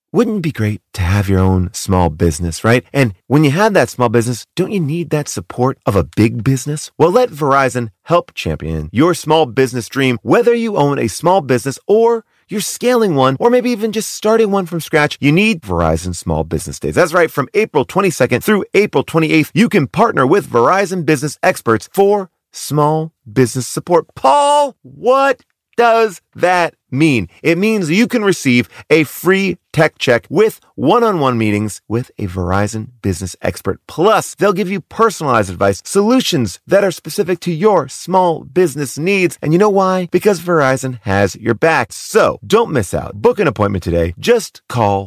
Wouldn't it be great to have your own small business, right? And when you have that small business, don't you need that support of a big business? Well, let Verizon help champion your small business dream, whether you own a small business or you're scaling one, or maybe even just starting one from scratch. You need Verizon Small Business Days. That's right. From April 22nd through April 28th, you can partner with Verizon business experts for small business support. Paul, what does that mean? It means you can receive a free tech check with one-on-one meetings with a Verizon business expert. Plus, they'll give you personalized advice, solutions that are specific to your small business needs. And you know why? Because Verizon has your back. So don't miss out. Book an appointment today. Just call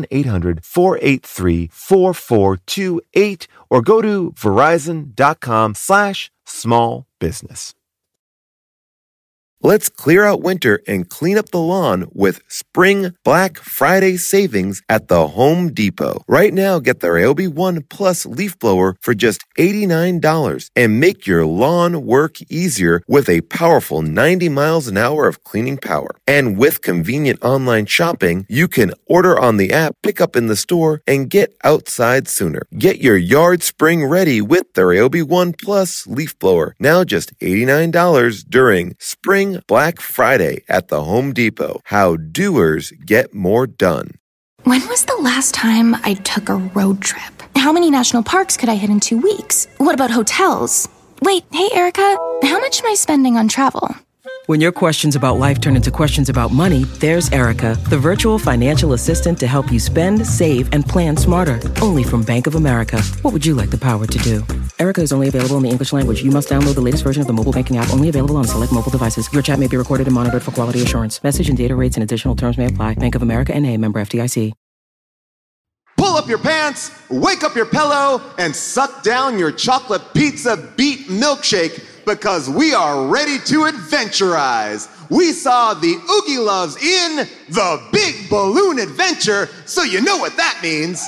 1-800-483-4428 or go to verizon.com/small business. Let's clear out winter and clean up the lawn with Spring Black Friday savings at the Home Depot. Right now, get the Ryobi One Plus leaf blower for just $89 and make your lawn work easier with a powerful 90 miles an hour of cleaning power. And with convenient online shopping, you can order on the app, pick up in the store, and get outside sooner. Get your yard spring ready with the Ryobi One Plus leaf blower. Now just $89 during Spring Black Friday at the Home Depot. How doers get more done. When was the last time I took a road trip? How many national parks could I hit in 2 weeks? What about hotels? Wait, hey, Erica, how much am I spending on travel? When your questions about life turn into questions about money, there's Erica, the virtual financial assistant to help you spend, save, and plan smarter. Only from Bank of America. What would you like the power to do? Erica is only available in the English language. You must download the latest version of the mobile banking app, only available on select mobile devices. Your chat may be recorded and monitored for quality assurance. Message and data rates and additional terms may apply. Bank of America N.A., member FDIC. Pull up your pants, wake up your pillow, and suck down your chocolate pizza beet milkshake, because we are ready to adventurize. We saw the Oogie Loves in the Big Balloon Adventure, so you know what that means.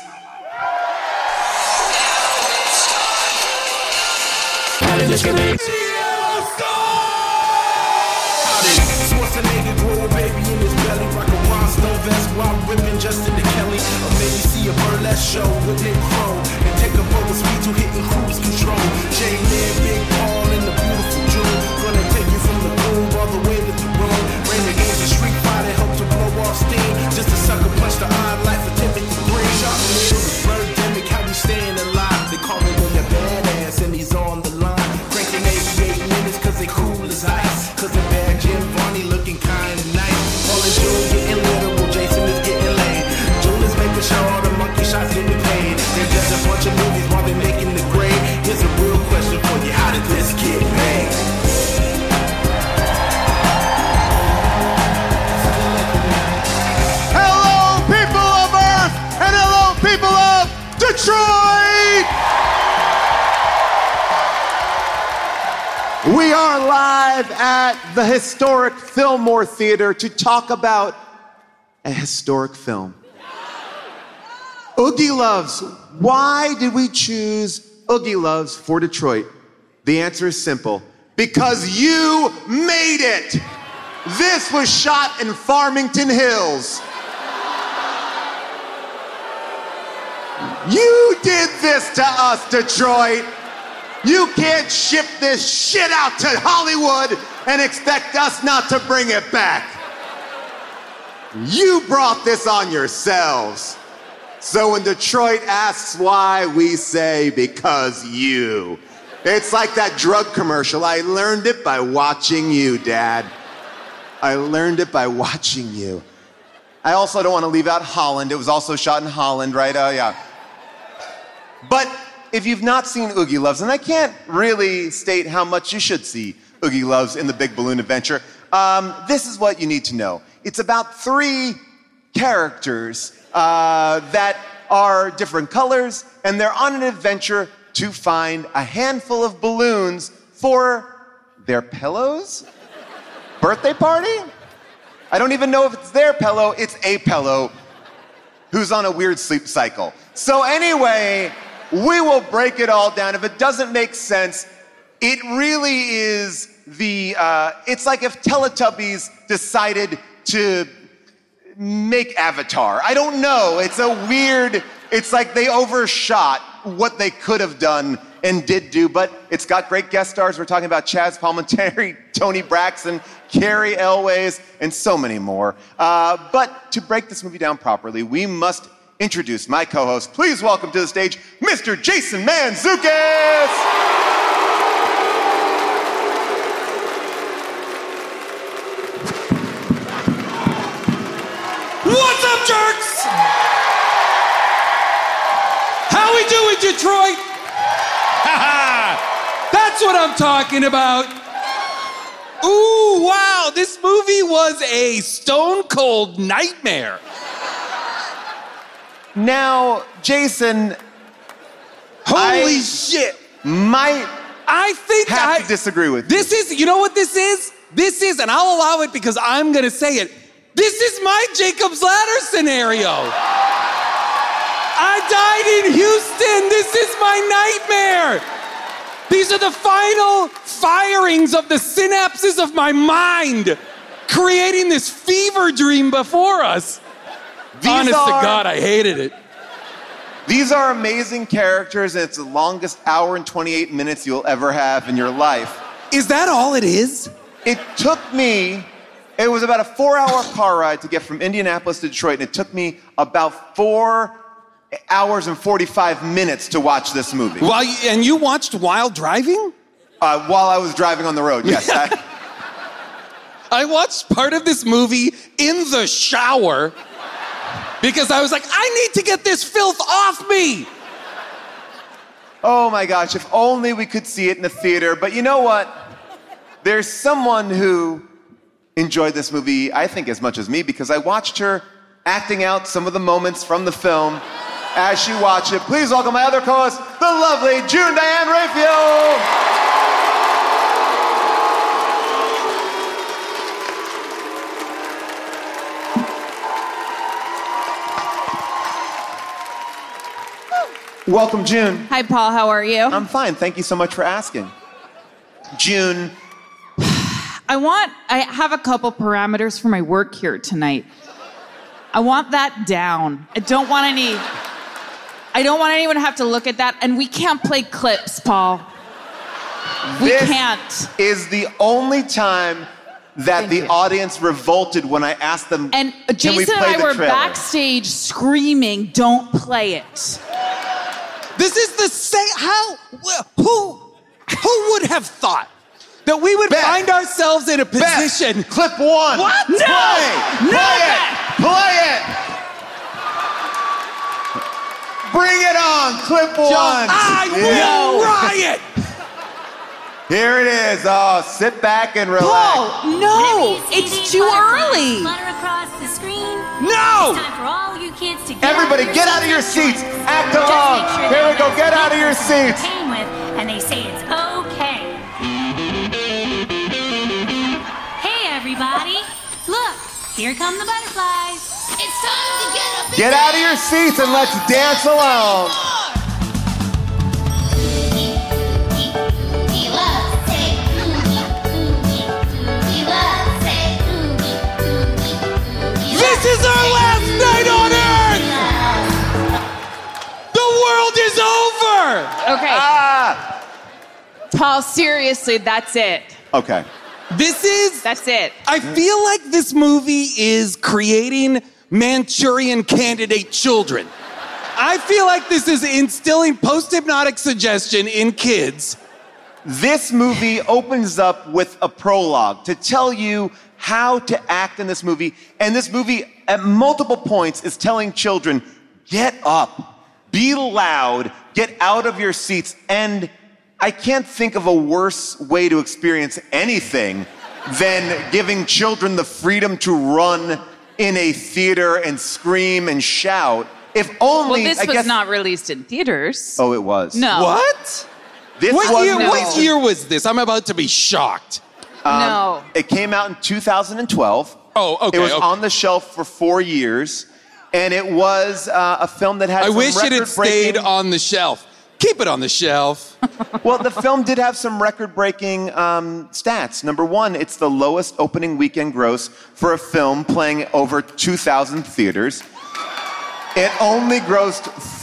Schwarzenegger grow a baby in his belly, rock a rhinestone vest while whipping Justin to Kelly. Or maybe see a burlesque show with Nick Crow and take up over speed to hitting cruise control. J-Lin, Big Paul, and the beautiful June. Gonna take you from the groove all the way to the room. Rain against the street fighter, help to blow off steam. Just a sucker punch the odd life for Timothy Green. Sharp little birdemic, how we staying alive. They call me when they're badass and he's on the line. Cranking 88 minutes cause they cool as ice. Cause the bad Jim Varney looking kinda nice. Paul and June getting literal, Jason is getting laid. June is making sure all the monkey shots getting paid. They're just a bunch of movies while they're making the grade. Here's a real question for you, how did this get made? Hello, people of Earth, and hello, people of Detroit! We are live at the historic Fillmore Theater to talk about a historic film. Oogie Loves. Why did we choose Oogie Loves for Detroit? The answer is simple. Because you made it! This was shot in Farmington Hills. You did this to us, Detroit. You can't ship this shit out to Hollywood and expect us not to bring it back. You brought this on yourselves. So when Detroit asks why, we say, because you. It's like that drug commercial. I learned it by watching you, Dad. I learned it by watching you. I also don't want to leave out Holland. It was also shot in Holland, right? Oh, yeah. But if you've not seen Oogie Loves, and I can't really state how much you should see Oogie Loves in the Big Balloon Adventure, this is what you need to know. It's about 3 characters that are different colors, and they're on an adventure to find a handful of balloons for their pillows? Birthday party? I don't even know if it's their pillow, it's a pillow who's on a weird sleep cycle. So anyway, we will break it all down. If it doesn't make sense, it really is it's like if Teletubbies decided to make Avatar. I don't know. It's like they overshot what they could have done and did do, but it's got great guest stars. We're talking about Chaz Palminteri, Toni Braxton, Carrie Elways, and so many more. But to break this movie down properly, we must introduce my co-host. Please welcome to the stage, Mr. Jason Mantzoukas! What's up, jerks? How we doing, Detroit? That's what I'm talking about. Ooh, wow, this movie was a stone cold nightmare. Now, Jason, Holy shit. I think have to disagree with you. This is, you know what this is? This is, and I'll allow it because I'm gonna say it, this is my Jacob's Ladder scenario. I died in Houston. This is my nightmare. These are the final firings of the synapses of my mind, creating this fever dream before us. Honest to God, I hated it. These are amazing characters, and it's the longest hour and 28 minutes you'll ever have in your life. Is that all it is? It was about a 4-hour car ride to get from Indianapolis to Detroit, and it took me about 4 hours and 45 minutes to watch this movie. And you watched while driving? While I was driving on the road, yes. I watched part of this movie in the shower because I was like, I need to get this filth off me. Oh my gosh, if only we could see it in the theater. But you know what? There's someone who enjoyed this movie, I think, as much as me, because I watched her acting out some of the moments from the film as she watched it. Please welcome my other co-host, the lovely June Diane Raphael. Welcome, June. Hi, Paul. How are you? I'm fine. Thank you so much for asking. June. I have a couple parameters for my work here tonight. I want that down. I don't want anyone to have to look at that. And we can't play clips, Paul. We can't. This is the only time that the audience revolted when I asked them, and can we Jason play and I the were trailer? backstage screaming, don't play it. This is the same, who would have thought that we would find ourselves in a position? Beth, clip one. What? No! Play it! Play it! Bring it on! Clip one! I will riot! Here it is. Oh, sit back and relax. Paul, no! It's too early! Flutter across the screen. No! It's time for all you kids to Everybody, get out of your seats. Act along. Here we go. Get out of your seats. And they say it's okay. Hey, everybody. Look, here come the butterflies. It's time to get up. Get out of your seats and let's dance along. This is our last night on Earth! The world is over! Okay. Paul, seriously, that's it. Okay. That's it. I feel like this movie is creating Manchurian Candidate children. I feel like this is instilling post-hypnotic suggestion in kids. This movie opens up with a prologue to tell you how to act in this movie. And this movie, at multiple points, is telling children, get up, be loud, get out of your seats. And I can't think of a worse way to experience anything than giving children the freedom to run in a theater and scream and shout. If only, Well, this was not released in theaters. Oh, it was. No. What? This What year was this? I'm about to be shocked. No. It came out in 2012. Oh, okay. It was on the shelf for 4 years, and it was a film that had I some wish it had record-breaking- stayed on the shelf. Keep it on the shelf. Well, the film did have some record-breaking stats. Number one, it's the lowest opening weekend gross for a film playing over 2,000 theaters. It only grossed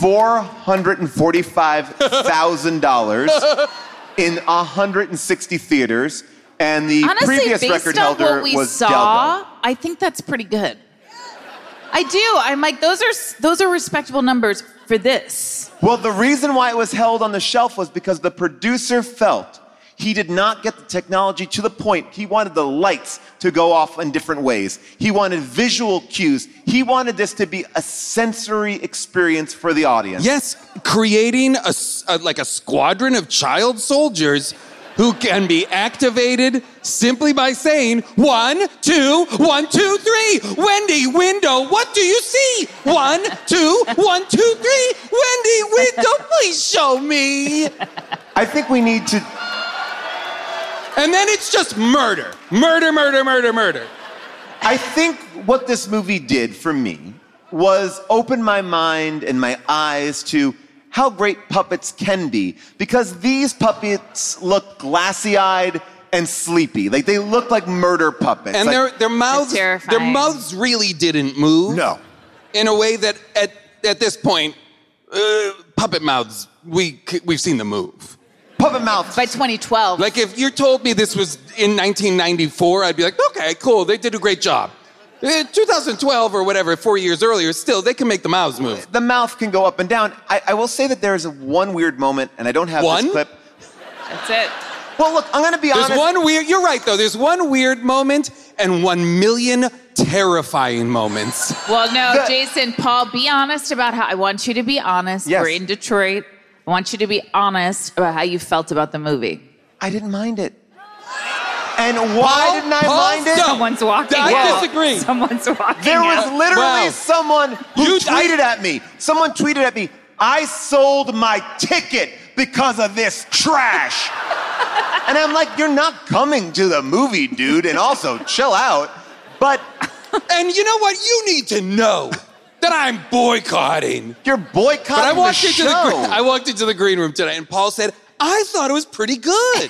$445,000 in 160 theaters, and the Honestly, previous based record on holder what we was saw, Gal Gadot. I think that's pretty good. I do. I'm like, those are respectable numbers for this. Well, the reason why it was held on the shelf was because the producer felt he did not get the technology to the point. He wanted the lights to go off in different ways. He wanted visual cues. He wanted this to be a sensory experience for the audience. Yes, creating a squadron of child soldiers who can be activated simply by saying 1, 2, 1, 2, 3. Wendy, window, what do you see? 1, 2, 1, 2, 3. Wendy, window, please show me. I think we need to... And then it's just murder. Murder, murder, murder, murder. I think what this movie did for me was open my mind and my eyes to how great puppets can be, because these puppets look glassy-eyed and sleepy. Like, they look like murder puppets. And like, their mouths really didn't move. No. In a way that at this point, puppet mouths, we've seen them move. Puppet mouths. By 2012. Like, if you told me this was in 1994, I'd be like, okay, cool, they did a great job. 2012 or whatever, 4 years earlier, still, they can make the mouths move. The mouth can go up and down. I will say that there is one weird moment, and I don't have this clip. That's it. Well, look, I'm going to be honest. You're right, though. There's one weird moment and 1 million terrifying moments. Well, no, Jason, Paul, be honest about how... I want you to be honest. Yes. We're in Detroit. I want you to be honest about how you felt about the movie. I didn't mind it. And why didn't I mind it? Someone's walking out. I disagree. Someone's walking There was out. literally someone who tweeted at me. Someone tweeted at me, I sold my ticket because of this trash. And I'm like, you're not coming to the movie, dude. And also, chill out. But... And you know what? You need to know that I'm boycotting. You're boycotting But I walked the show. I walked into the green room today, and Paul said, I thought it was pretty good.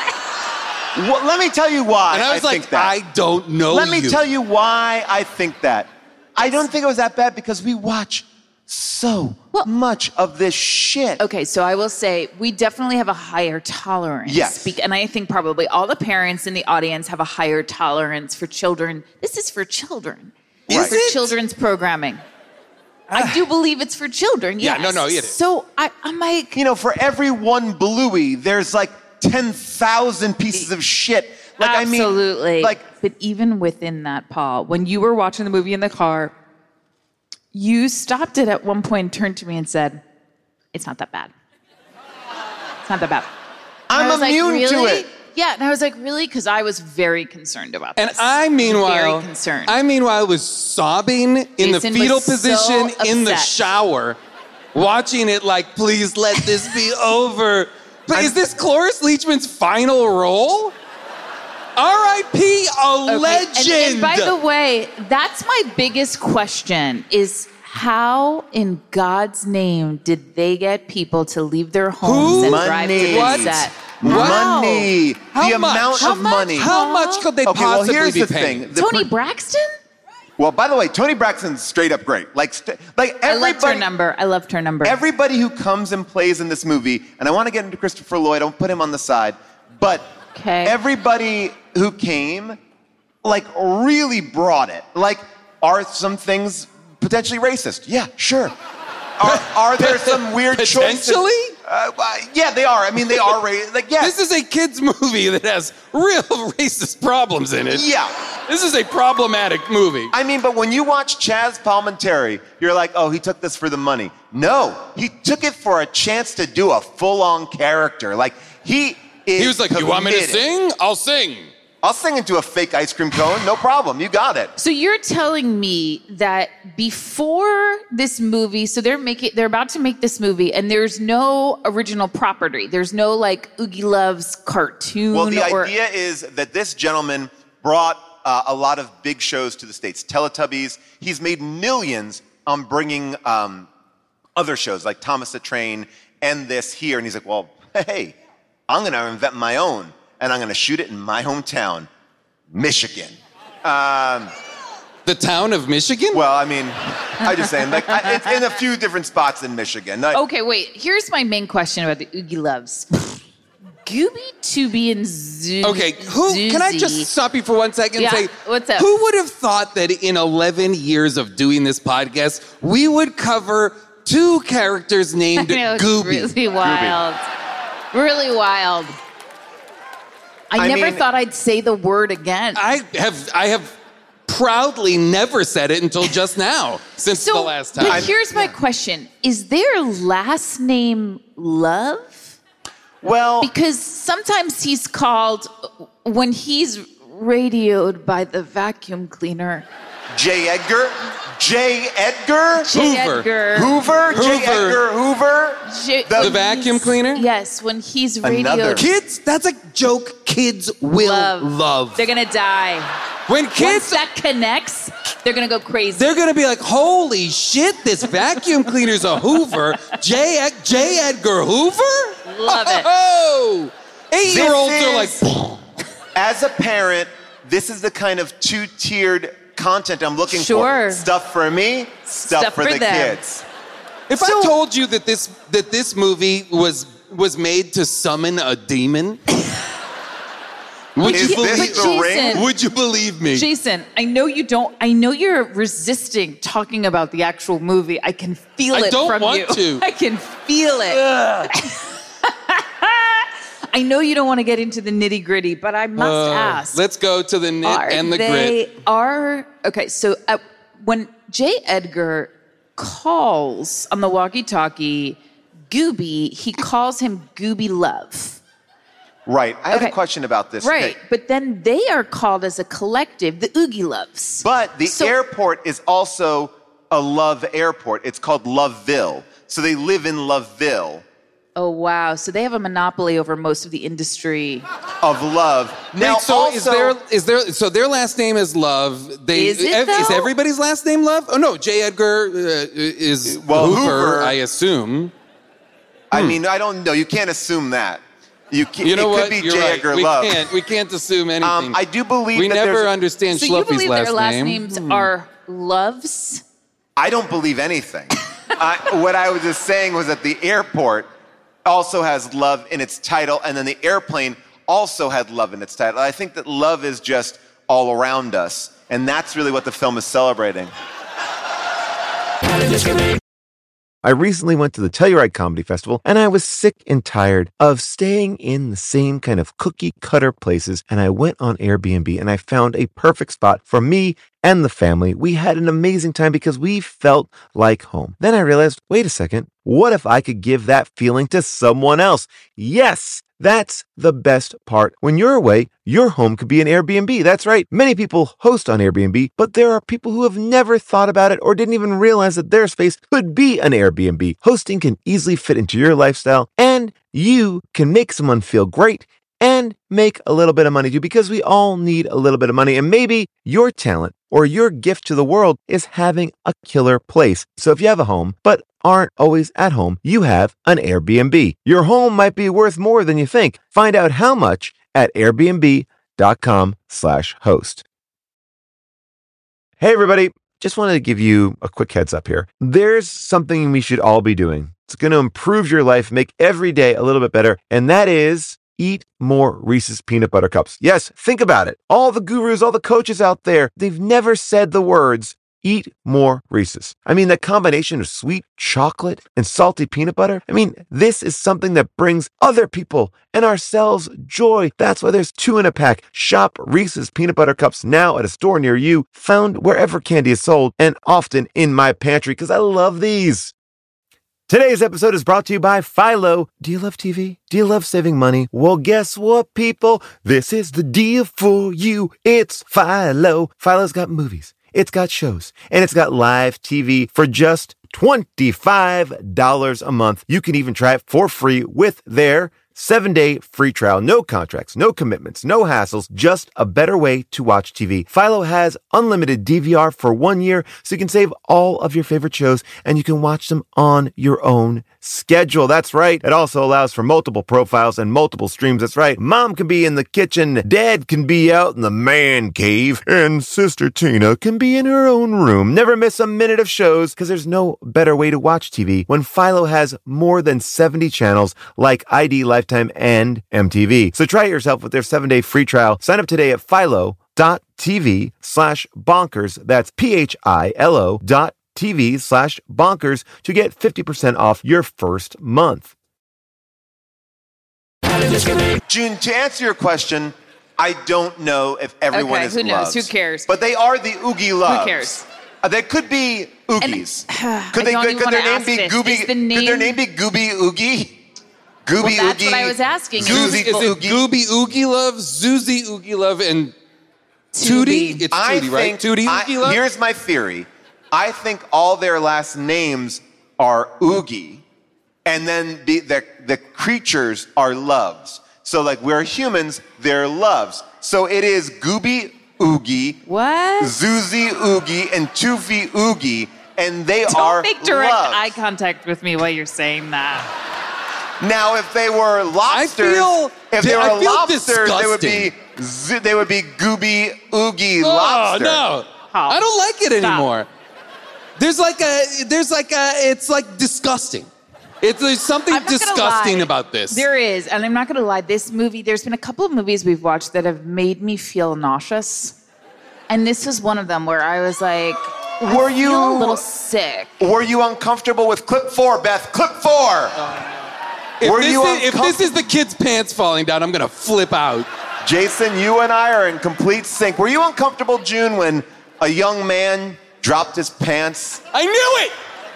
Well, let me tell you why And I was think like, that. I don't know Let me tell you why I think that. I don't think it was that bad because we watch so much of this shit. Okay, so I will say we definitely have a higher tolerance. Yes. And I think probably all the parents in the audience have a higher tolerance for children. This is for children. Is for it? children's programming. I do believe it's for children, yes. Yeah, no, it is. So I'm like... You know, for every one Bluey, there's like 10,000 pieces of shit. Like, Absolutely. I mean, like... But even within that, Paul, when you were watching the movie in the car, you stopped it at one point and turned to me and said, it's not that bad. It's not that bad. I'm immune to it. Yeah, and I was like, really? Because I was very concerned about And this. I, meanwhile, very concerned. was sobbing in Jason the fetal was so position in the upset. shower, watching it like, please let this be over. But is this Cloris Leachman's final role? R.I.P. a legend. And by the way, that's my biggest question is how in God's name did they get people to leave their homes and drive to the Money. set? Wow. Money. How the much? amount How of much? money. How much could they Okay, well, possibly here's be the paying? thing. Tony Braxton? Well, by the way, Tony Braxton's straight up great. Like I loved her number. Everybody who comes and plays in this movie, and I want to get into Christopher Lloyd, I'll put him on the side, but everybody who came, like, really brought it. Like, are some things potentially racist? Yeah, sure. Are there some weird choices? Potentially? Yeah, they are. I mean, they are racist. Like, yeah. This is a kid's movie that has real racist problems in it. Yeah. This is a problematic movie. I mean, but when you watch Chaz Palminteri, you're like, oh, he took this for the money. No, he took it for a chance to do a full-on character. Like, he was like, you want me to committed. sing? I'll sing. I'll sing into a fake ice cream cone. No problem. You got it. So you're telling me that before this movie, so they're about to make this movie, and there's no original property. There's no like Oogie Loves cartoon. Well, the idea is that this gentleman brought a lot of big shows to the States. Teletubbies. He's made millions on bringing other shows like Thomas the Train end this here? And he's like, well, hey, I'm going to invent my own, and I'm going to shoot it in my hometown, Michigan. The town of Michigan? Well, I mean, I'm just saying, like, it's in a few different spots in Michigan. Okay, wait. Here's my main question about the Oogie Loves. Gooby, Tooby, and Zoo. Okay, can I just stop you for 1 second and say, what's up? Who would have thought that in 11 years of doing this podcast, we would cover two characters named I know, it's Gooby? really wild. Really wild. I never thought I'd say the word again. I have proudly never said it until just now, since the last time. But here's my question. Is their last name Love? Well, because sometimes he's called, when he's radioed by the vacuum cleaner. J. Edgar? J. Edgar? Hoover. J. Edgar Hoover? The vacuum cleaner? Yes, when he's radioed. Kids, that's a joke kids will love. They're going to die. When kids... Once that connects, they're going to go crazy. They're going to be like, holy shit, this vacuum cleaner's a Hoover. J. Edgar Hoover? Love it. Oh! 8-year-olds are like... As a parent, this is the kind of two-tiered content I'm looking for. Stuff for me, stuff for the kids. If I told you that this movie was made to summon a demon, would you believe me? Jason, I know you don't. I know you're resisting talking about the actual movie. I can feel it from you. I don't want to. I can feel it. I know you don't want to get into the nitty gritty, but I must ask. Let's go to the nit and the grit. Okay, so when J. Edgar calls on the walkie-talkie Gooby, he calls him Gooby Love. Right. I have a question about this. Right, but then they are called as a collective, the Oogie Loves. But the airport is also a love airport. It's called Loveville. So they live in Loveville. Oh, wow. So they have a monopoly over most of the industry of love. Now, so also, so their last name is Love. Is everybody's last name Love? Oh, no. J. Edgar is Hoover, I assume. I mean, I don't know. You can't assume that. You know it what? could be You're J. right. Edgar Love. We can't assume anything. I do believe we that never understand So Schluffy's you believe last their last name. names are Loves? I don't believe anything. What I was just saying was that the airport also has love in its title, and then the airplane also had love in its title. I think that love is just all around us, and that's really what the film is celebrating. I recently went to the Telluride Comedy Festival, and I was sick and tired of staying in the same kind of cookie-cutter places, and I went on Airbnb, and I found a perfect spot for me and the family. We had an amazing time because we felt like home. Then I realized, wait a second, what if I could give that feeling to someone else? Yes! That's the best part. When you're away, your home could be an Airbnb. That's right. Many people host on Airbnb, but there are people who have never thought about it or didn't even realize that their space could be an Airbnb. Hosting can easily fit into your lifestyle, and you can make someone feel great and make a little bit of money too, because we all need a little bit of money. And maybe your talent or your gift to the world is having a killer place. So if you have a home, but aren't always at home, you have an Airbnb. Your home might be worth more than you think. Find out how much at airbnb.com/host. Hey, everybody. Just wanted to give you a quick heads up here. There's something we should all be doing. It's going to improve your life, make every day a little bit better, and that is eat more Reese's Peanut Butter Cups. Yes, think about it. All the gurus, all the coaches out there, they've never said the words, eat more Reese's. I mean, that combination of sweet chocolate and salty peanut butter, I mean, this is something that brings other people and ourselves joy. That's why there's 2 in a pack. Shop Reese's Peanut Butter Cups now at a store near you, found wherever candy is sold, and often in my pantry because I love these. Today's episode is brought to you by Philo. Do you love TV? Do you love saving money? Well, guess what, people? This is the deal for you. It's Philo. Philo's got movies. It's got shows, and it's got live TV for just $25 a month. You can even try it for free with their 7-day free trial, no contracts, no commitments, no hassles, just a better way to watch TV. Philo has unlimited DVR for 1 year, so you can save all of your favorite shows and you can watch them on your own schedule. That's right. It also allows for multiple profiles and multiple streams. That's right. Mom can be in the kitchen, Dad can be out in the man cave, and Sister Tina can be in her own room. Never miss a minute of shows, because there's no better way to watch TV when Philo has more than 70 channels like ID, Lifetime, and MTV. So try it yourself with their 7-day free trial. Sign up today at philo.tv/bonkers. That's philo.tv/bonkers to get 50% off your first month. June, to answer your question, I don't know if everyone is who knows? loves. Who cares? But they are the Oogie Loves. Who cares? They could be Oogies. Could I don't even their wanna name ask be this. Gooby? Is the name- Could their name be Gooby Oogie? Gooby Well, that's Oogie. what I was asking. Susie Is it Oogie. Gooby Oogie Love, Zuzi Oogie Love, and Tootie? It's Tootie, right? Tootie Oogie Love? Here's my theory. I think all their last names are Oogie, and then the creatures are loves. So like we're humans, they're loves. So it is Gooby Oogie, What? Zuzi Oogie, and Toofy Oogie, and they are Don't make direct loves. eye contact with me while you're saying that. Now, if they were lobsters, they would be Gooby Oogie Lobster. No, I don't like it anymore. There's it's like disgusting. There's something I'm not gonna disgusting lie. about this. There is, and I'm not going to lie. This movie, there's been a couple of movies we've watched that have made me feel nauseous, and this was one of them where I was like, I feel a little sick. Were you uncomfortable with clip 4, Beth? Clip 4. If this is the kid's pants falling down, I'm gonna flip out. Jason, you and I are in complete sync. Were you uncomfortable, June, when a young man dropped his pants? I knew it!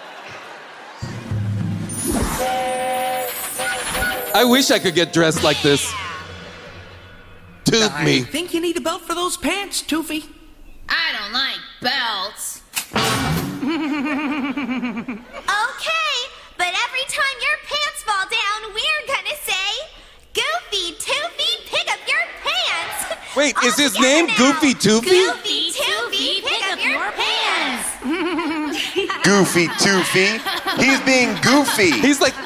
I wish I could get dressed like this. Tooth me. I think you need a belt for those pants, Toofy. I don't like belts. Okay, but every time your pants fall down, we're gonna say, Goofy Toofy, pick up your pants. Wait, All is his together name now. Goofy Toofy? Goofy Toofy, pick up your pants. Goofy Toofy. He's being goofy. He's like,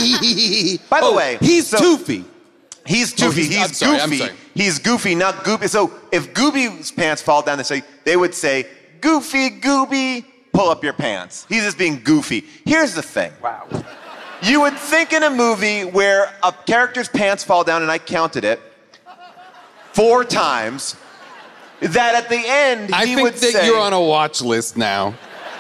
By the way, he's Toofy. He's Toofy. I'm He's sorry, goofy. I'm sorry. He's goofy, not goopy. So if Gooby's pants fall down, they would say, Goofy, Gooby, pull up your pants. He's just being goofy. Here's the thing. Wow. You would think in a movie where a character's pants fall down, and I counted it 4 times, that at the end I he think would that say, you're on a watch list now.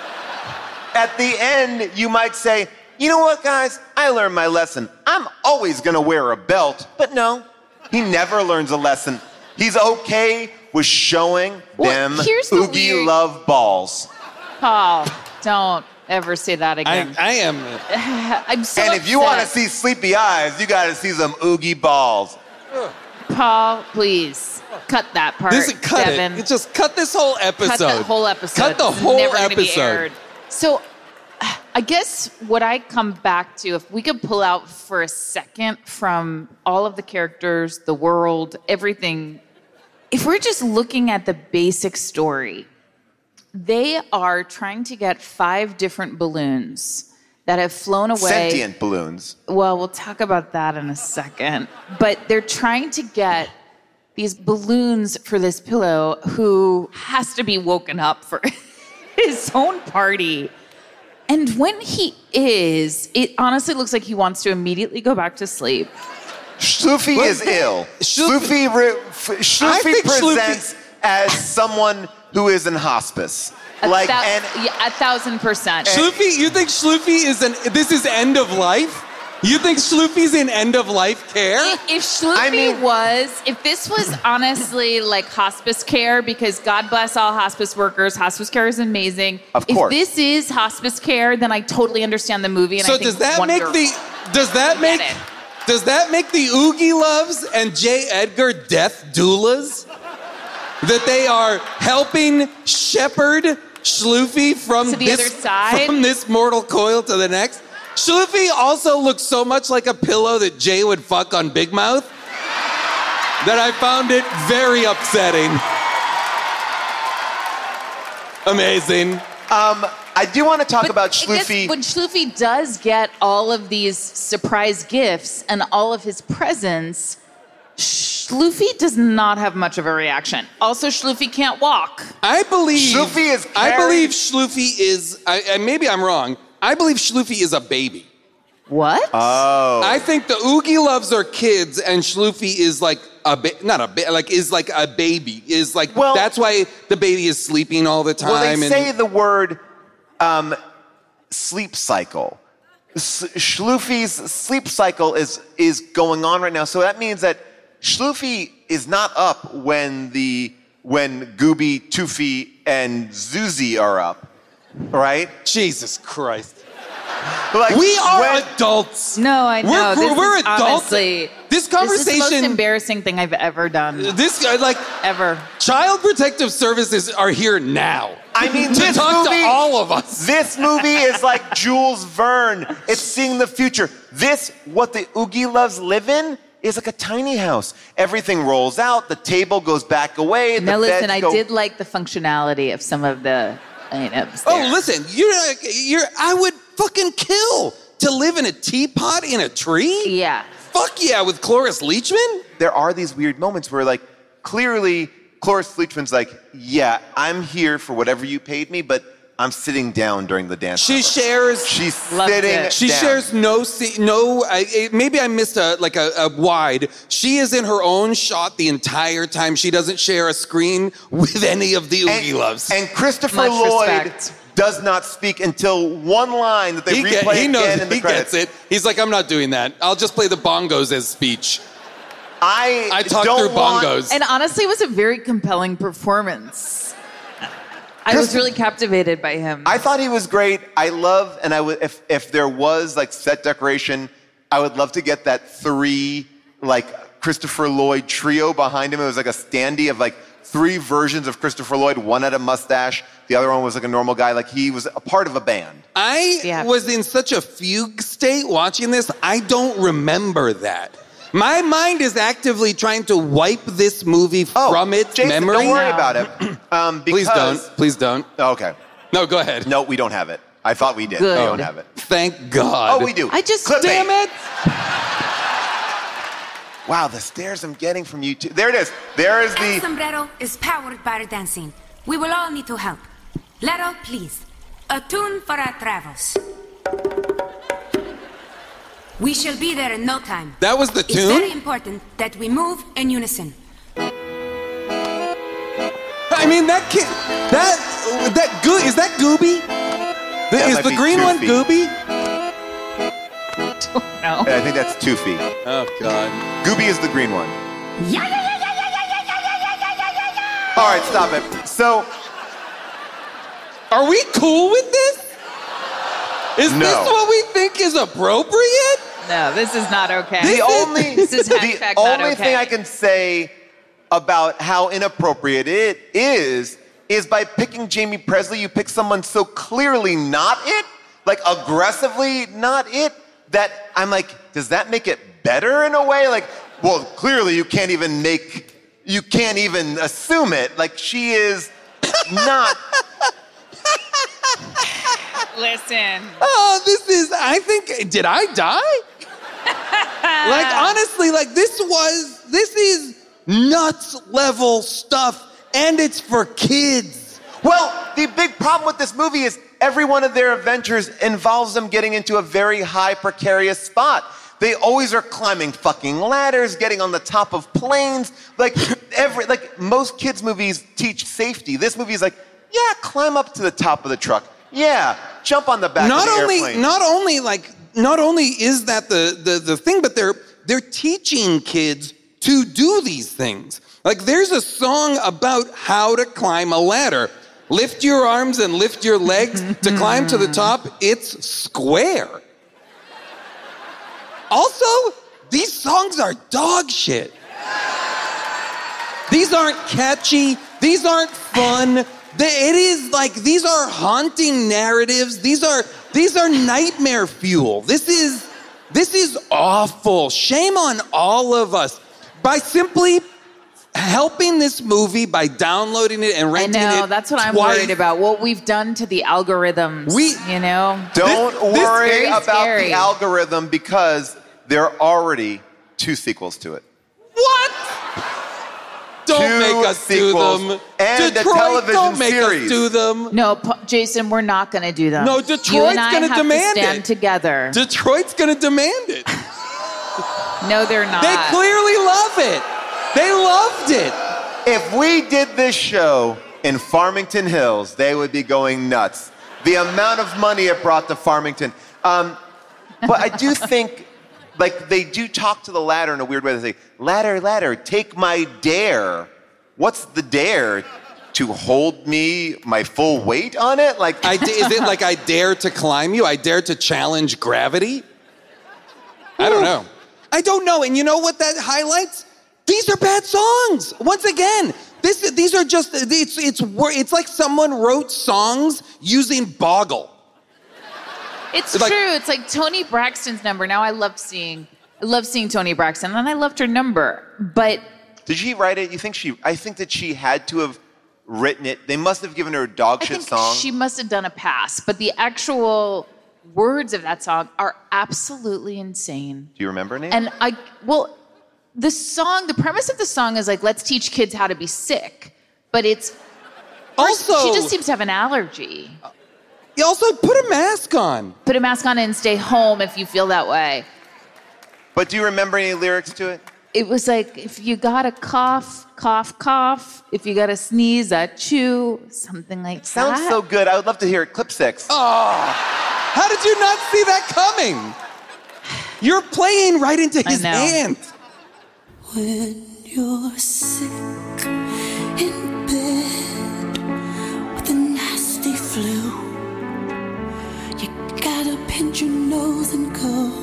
at the end you might say, you know what, guys? I learned my lesson. I'm always gonna wear a belt. But no, he never learns a lesson. He's okay with showing them here's the Oogie weird- Love balls. Paul, don't ever say that again. I am. I'm so And if you want to upset. see sleepy eyes, you gotta see some Oogie balls. Paul, please cut that part. Cut Devin. it. Just cut this whole episode. Cut the whole episode. Cut the It's whole never gonna be episode. aired. So, I guess what I come back to, if we could pull out for a second from all of the characters, the world, everything, if we're just looking at the basic story, they are trying to get 5 different balloons that have flown away. Sentient balloons. Well, we'll talk about that in a second. But they're trying to get these balloons for this pillow who has to be woken up for his own party. And when he is, it honestly looks like he wants to immediately go back to sleep. Schloofy is ill. Schloofy think presents as someone who is in hospice. Yeah, 1,000%. Schloofy, you think Schloofy this is end of life? You think Schloofy's in end of life care? If Schloofy if this was honestly like hospice care, because God bless all hospice workers, hospice care is amazing. Of course. If this is hospice care, then I totally understand the movie. And So I think does that wonderful. Does that make the Oogie Loves and J. Edgar death doulas? That they are helping shepherd Schloofy from To the other side? from this mortal coil to the next? Schloofy also looks so much like a pillow that Jay would fuck on Big Mouth that I found it very upsetting. Amazing. I do want to talk about Schloofy. When Schloofy does get all of these surprise gifts and all of his presents, Schloofy does not have much of a reaction. Also, Schloofy can't walk. I believe Schloofy is I believe Schloofy is, maybe I'm wrong, I believe Schloofy is a baby. What? Oh. I think the Oogie Loves are kids and Schloofy is like is like a baby. Is like, that's why the baby is sleeping all the time. Well, they say the word sleep cycle. Schloofy's sleep cycle is going on right now. So that means that Schloofy is not up when Gooby, Toofy, and Zuzi are up, right? Jesus Christ. Like, we are adults. No, I know. We're adults. Honestly, this conversation. This is the most embarrassing thing I've ever done. This ever. Child Protective Services are here now. I mean, to this talk movie, to all of us. This movie is like Jules Verne. It's seeing the future. What the Oogie Loves live in, is like a tiny house. Everything rolls out. The table goes back away. Now listen, I did like the functionality of some of the items there. Oh, listen, I would fucking kill to live in a teapot in a tree? Yeah. Fuck yeah, with Cloris Leachman? There are these weird moments where, like, clearly Cloris Leachman's like, yeah, I'm here for whatever you paid me, but I'm sitting down during the dance. She's sitting down. She shares maybe I missed a wide. She is in her own shot the entire time. She doesn't share a screen with any of the Oogie Loves. And Christopher Lloyd does not speak until one line that they replay again in the credits. He gets it. He's like, I'm not doing that. I'll just play the bongos as speech. I talk through bongos. And honestly, it was a very compelling performance. I was really captivated by him. I thought he was great. I love, and I would, if there was like set decoration, I would love to get that 3 like Christopher Lloyd trio behind him. It was like a standee of like 3 versions of Christopher Lloyd. One had a mustache. The other one was like a normal guy. Like he was a part of a band. I was in such a fugue state watching this. I don't remember that. My mind is actively trying to wipe this movie from its Jason, memory. Don't worry about it. Please don't. Okay. No, go ahead. No, we don't have it. I thought we did. Good. We don't have it. Thank God. Oh, we do. Damn it. Wow, the stares I'm getting from you two. There it is. There is the... El sombrero is powered by dancing. We will all need to help. Lero, please. A tune for our travels. We shall be there in no time. That was the tune? It's very important that we move in unison. I mean, that kid, is that Gooby? Is the green one Gooby? I don't know. I think that's Toofy. Oh, God. Gooby is the green one. All right, stop it. So, are we cool with this? Is this what we think is appropriate? No, this is not okay. The only okay. thing I can say about how inappropriate it is by picking Jamie Presley, you pick someone so clearly not it, like aggressively not it, that I'm like, does that make it better in a way? Like, well, clearly you can't even assume it. Like, she is not... Listen. Oh, did I die? Like, honestly, like, this is nuts level stuff, and it's for kids. Well, the big problem with this movie is every one of their adventures involves them getting into a very high precarious spot. They always are climbing fucking ladders, getting on the top of planes. Like most kids' movies teach safety. This movie is like, yeah, climb up to the top of the truck. Yeah, jump on the back of the airplane. Not only is that the thing, but they're teaching kids to do these things. Like, there's a song about how to climb a ladder. Lift your arms and lift your legs to climb to the top. It's square. Also, these songs are dog shit. These aren't catchy. These aren't fun. It is like, these are haunting narratives. These are These are nightmare fuel. This is awful. Shame on all of us. By simply helping this movie by downloading it and renting it. I know, that's what I'm worried about. What we've done to the algorithms, you know? Don't worry about scary. the algorithm because there are already 2 sequels to it. What? Don't make us do them. And Detroit, a television don't make series. us do them. No, Jason, we're not going to do them. No, Detroit's you and I going to have demand to stand it. together. Detroit's going to demand it. No, they're not. They clearly love it. They loved it. If we did this show in Farmington Hills, they would be going nuts. The amount of money it brought to Farmington. But I do think, like, they do talk to the ladder in a weird way. They say, ladder, ladder, take my dare. What's the dare? To hold me, my full weight on it? Like, is it like I dare to climb you? I dare to challenge gravity? I don't know. I don't know. And you know what that highlights? These are bad songs. Once again, these are just, it's like someone wrote songs using Boggle. It's true. It's like Toni Braxton's number. Now I love seeing Toni Braxton, and I loved her number. But did she write it? I think that she had to have written it. They must have given her a dog shit song. She must have done a pass. But the actual words of that song are absolutely insane. Do you remember her name? And the premise of the song is like, let's teach kids how to be sick. But it's also, she just seems to have an allergy. You also put a mask on. Put a mask on and stay home if you feel that way. But do you remember any lyrics to it? It was like, if you got a cough, cough, cough. If you got a sneeze, achoo. Something like that. Sounds so good. I would love to hear it. Clip 6. Oh, how did you not see that coming? You're playing right into his hand. When you're sick in bed with a nasty flu, you gotta pinch your nose and go.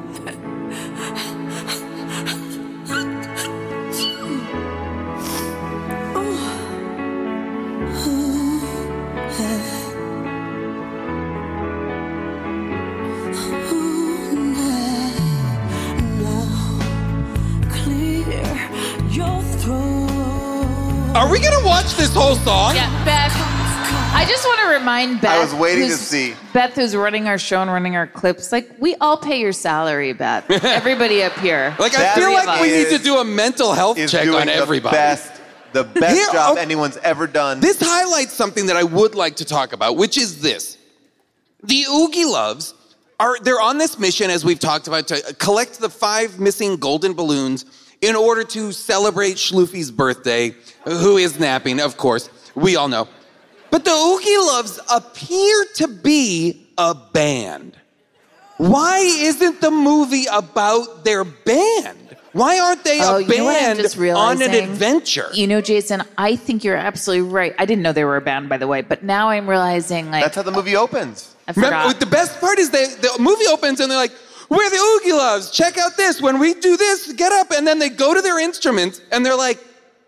Are we gonna watch this whole song? Yeah, Beth. I just want to remind Beth. I was waiting to see. Beth, who's running our show and running our clips, like, we all pay your salary, Beth. Everybody up here. Like, I feel like we need to do a mental health check on everybody. The best job anyone's ever done. This highlights something that I would like to talk about, which is this. The Oogie Loves they're on this mission, as we've talked about, to collect the 5 missing golden balloons in order to celebrate Schloofy's birthday, who is napping, of course. We all know. But the Oogie Loves appear to be a band. Why isn't the movie about their band? Why aren't they a band on an adventure? You know, Jason, I think you're absolutely right. I didn't know they were a band, by the way, but now I'm realizing, like... That's how the movie opens. I forgot. Remember, the best part is the movie opens and they're like, we're the Oogie Loves. Check out this. When we do this, get up. And then they go to their instruments and they're like,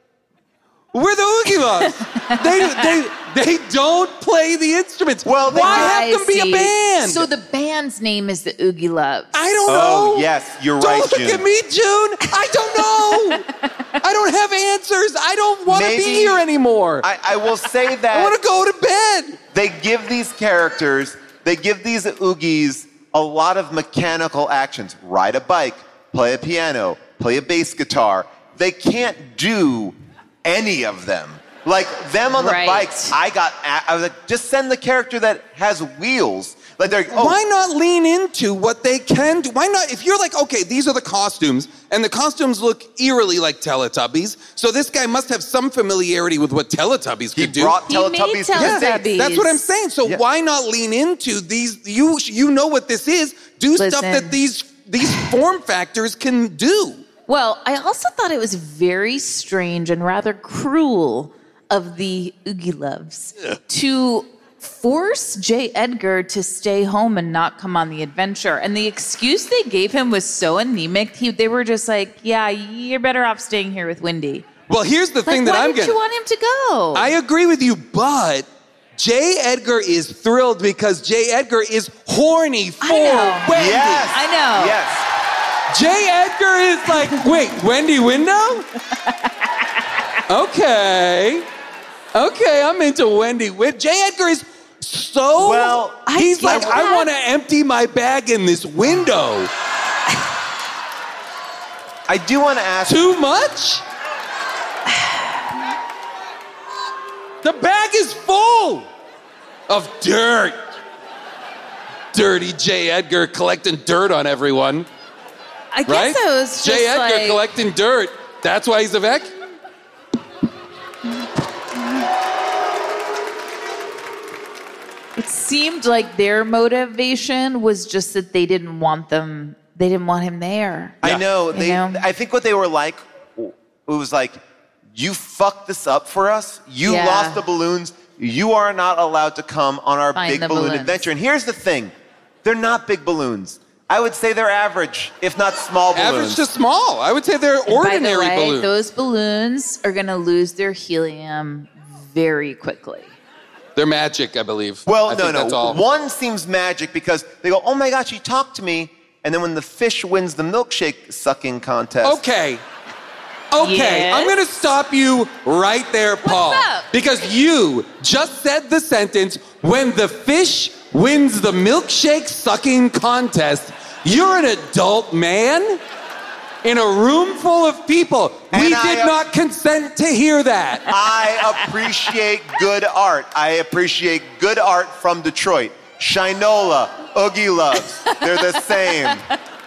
we're the Oogie Loves. They don't play the instruments. Well, why have them be a band? So the band's name is the Oogie Loves. I don't know. Oh, yes, you're right, Don't look at me, June. I don't know. I don't have answers. I don't want to be here anymore. I will say that. I want to go to bed. They give these characters, they give these Oogies a lot of mechanical actions. Ride a bike, play a piano, play a bass guitar. They can't do any of them. Like, them on the bikes, I was like, just send the character that has wheels. Like, they're, Why not lean into what they can do? Why not, if you're like, okay, these are the costumes, and the costumes look eerily like Teletubbies, so this guy must have some familiarity with what Teletubbies could do. He brought Teletubbies to the States. That's what I'm saying. So why not lean into these, you know what this is, do stuff that these form factors can do. Well, I also thought it was very strange and rather cruel of the Oogie Loves to force J. Edgar to stay home and not come on the adventure. And the excuse they gave him was so anemic. They were just like, yeah, you're better off staying here with Wendy. Well, here's the thing that I'm Why didn't you want him to go? I agree with you, but J. Edgar is thrilled because J. Edgar is horny for Wendy. Yes. I know. Yes. J. Edgar is like, wait, Wendy Window? Okay, I'm into Wendy. J. Edgar is so... Well, he's like, I want to empty my bag in this window. I do want to ask... Too much? The bag is full of dirt. Dirty J. Edgar collecting dirt on everyone. I guess right? it was just J. Edgar like... collecting dirt. That's why he's a Vec? It seemed like their motivation was just that they didn't want him there. I know. You know? I think what they were like, it was like, you fucked this up for us. You lost the balloons. You are not allowed to come on our big balloon adventure. And here's the thing. They're not big balloons. I would say they're average, if not small balloons. Average to small. I would say they're ordinary By the way, balloons. those balloons are going to lose their helium very quickly. They're magic, I believe. Well, I think that's no. all. One seems magic because they go, oh my gosh, you talked to me. And then when the fish wins the milkshake sucking contest. Okay, Yes? I'm gonna stop you right there, Paul. What's up? Because you just said the sentence, when the fish wins the milkshake sucking contest. You're an adult man in a room full of people. We did not consent to hear that. I appreciate good art. I appreciate good art from Detroit. Shinola, Oogie Loves, they're the same.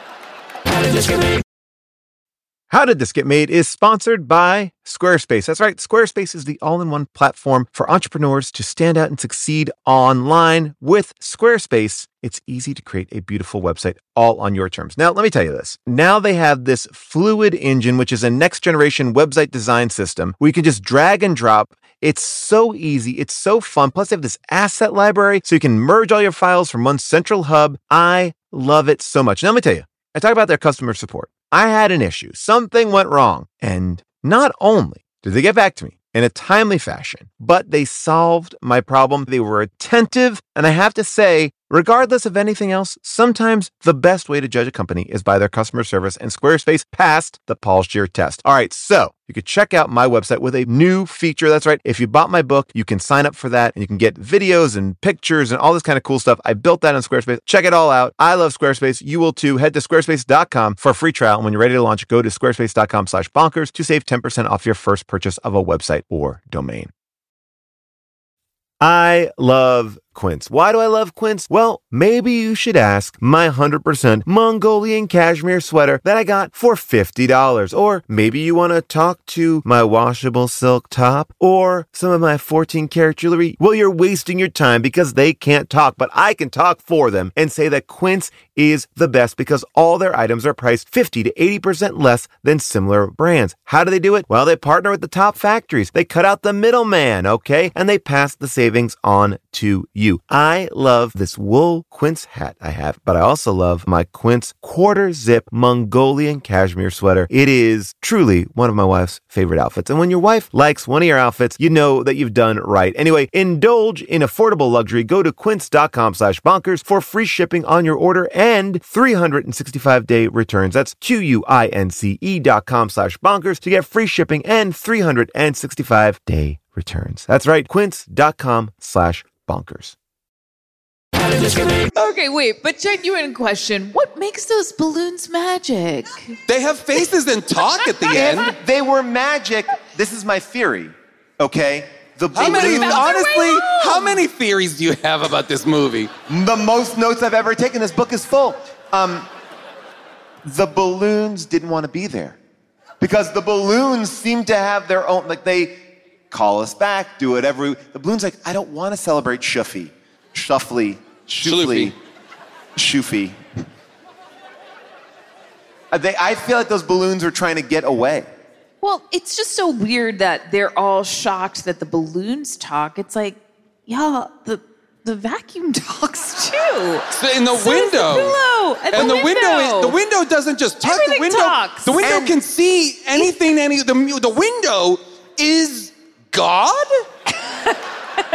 How Did This Get Made is sponsored by Squarespace. That's right. Squarespace is the all-in-one platform for entrepreneurs to stand out and succeed online. With Squarespace, it's easy to create a beautiful website all on your terms. Now, let me tell you this. Now they have this Fluid Engine, which is a next-generation website design system where you can just drag and drop. It's so easy. It's so fun. Plus, they have this asset library so you can merge all your files from one central hub. I love it so much. Now, let me tell you. I talk about their customer support. I had an issue. Something went wrong. And not only did they get back to me in a timely fashion, but they solved my problem. They were attentive. And I have to say, regardless of anything else, sometimes the best way to judge a company is by their customer service, and Squarespace passed the Paul Scheer test. All right, so you could check out my website with a new feature. That's right. If you bought my book, you can sign up for that and you can get videos and pictures and all this kind of cool stuff. I built that on Squarespace. Check it all out. I love Squarespace. You will too. Head to squarespace.com for a free trial. And when you're ready to launch, go to squarespace.com/bonkers to save 10% off your first purchase of a website or domain. I love Quince. Why do I love Quince? Well, maybe you should ask my 100% Mongolian cashmere sweater that I got for $50. Or maybe you want to talk to my washable silk top or some of my 14-karat jewelry. Well, you're wasting your time because they can't talk, but I can talk for them and say that Quince is the best because all their items are priced 50 to 80% less than similar brands. How do they do it? Well, they partner with the top factories. They cut out the middleman, okay? And they pass the savings on to you. I love this wool Quince hat I have, but I also love my Quince quarter zip Mongolian cashmere sweater. It is truly one of my wife's favorite outfits. And when your wife likes one of your outfits, you know that you've done right. Anyway, indulge in affordable luxury. Go to quince.com/bonkers for free shipping on your order and 365-day returns. That's QUINCE.com/bonkers to get free shipping and 365-day returns. That's right. Quince.com/bonkers. Okay, wait, but genuine question. What makes those balloons magic? They have faces and talk at the end. If they were magic, this is my theory, okay? How many theories do you have about this movie? The most notes I've ever taken. This book is full. The balloons didn't want to be there because the balloons seem to have their own, like they call us back, do whatever. The balloons like, I don't want to celebrate Shoofy. I feel like those balloons are trying to get away. Well, it's just so weird that they're all shocked that the balloons talk. It's like, yeah, the vacuum talks too. So in the window. The window doesn't just talk. Everything talks. The window can see anything. The window is God.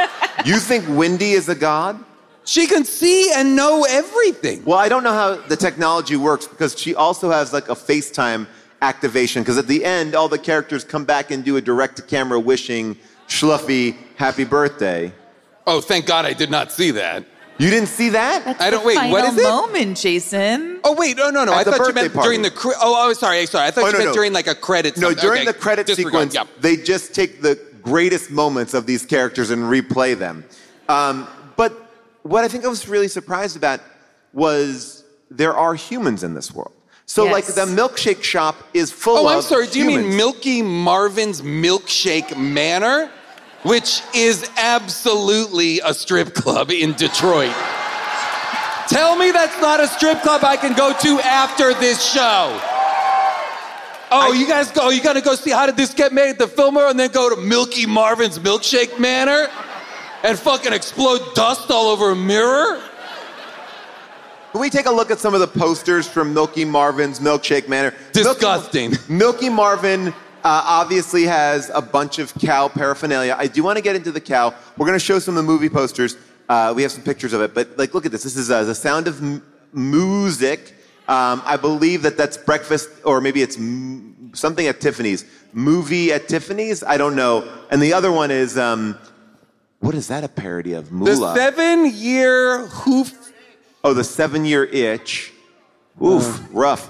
You think Wendy is a god? She can see and know everything. Well, I don't know how the technology works because she also has like a FaceTime activation because at the end, all the characters come back and do a direct-to-camera wishing Schluffy happy birthday. Oh, thank God I did not see that. You didn't see that? That's I don't the wait. final What is it? moment, Jason. Oh wait, no. I the thought you meant birthday during the. Sorry. I thought you meant during like a credit. No, during the credit Disregard, sequence, they just take the greatest moments of these characters and replay them. But what I think I was really surprised about was there are humans in this world. So Yes. like the milkshake shop is full of Oh, I'm sorry. Do you mean humans. Milky Marvin's Milkshake Manor, which is absolutely a strip club in Detroit? Tell me that's not a strip club I can go to after this show. Oh, you guys go. You gotta go see How Did This Get Made, the filmer, and then go to Milky Marvin's Milkshake Manor and fucking explode dust all over a mirror? Can we take a look at some of the posters from Milky Marvin's Milkshake Manor? Disgusting. Milky Marvin obviously has a bunch of cow paraphernalia. I do want to get into the cow. We're going to show some of the movie posters. We have some pictures of it, but like, look at this. This is The Sound of Music. I believe that's breakfast, or maybe it's something at Tiffany's. Movie at Tiffany's? I don't know. And the other one is, what is that a parody of? Moolah. The 7-year hoof. Oh, The 7-Year Itch. Oof, rough.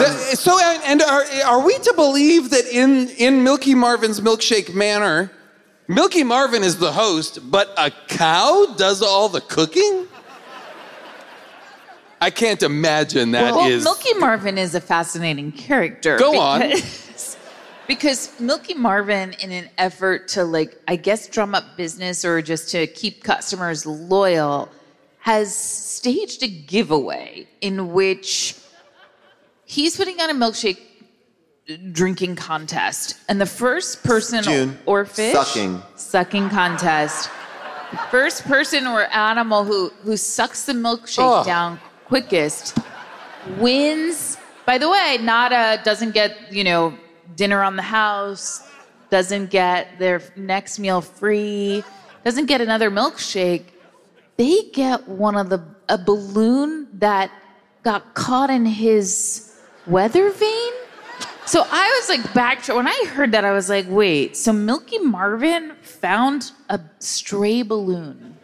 Are we to believe that in Milky Marvin's Milkshake Manor, Milky Marvin is the host, but a cow does all the cooking? I can't imagine that is. Well, Milky Marvin is a fascinating character. Go on. Because Milky Marvin, in an effort to, like, I guess drum up business or just to keep customers loyal, has staged a giveaway in which he's putting on a milkshake drinking contest. And the first person or fish... Sucking contest. First person or animal who sucks the milkshake down quickest wins. By the way, doesn't get, dinner on the house, doesn't get their next meal free, doesn't get another milkshake. They get a balloon that got caught in his weather vane. So I was like, when I heard that, I was like, wait, so Milky Marvin found a stray balloon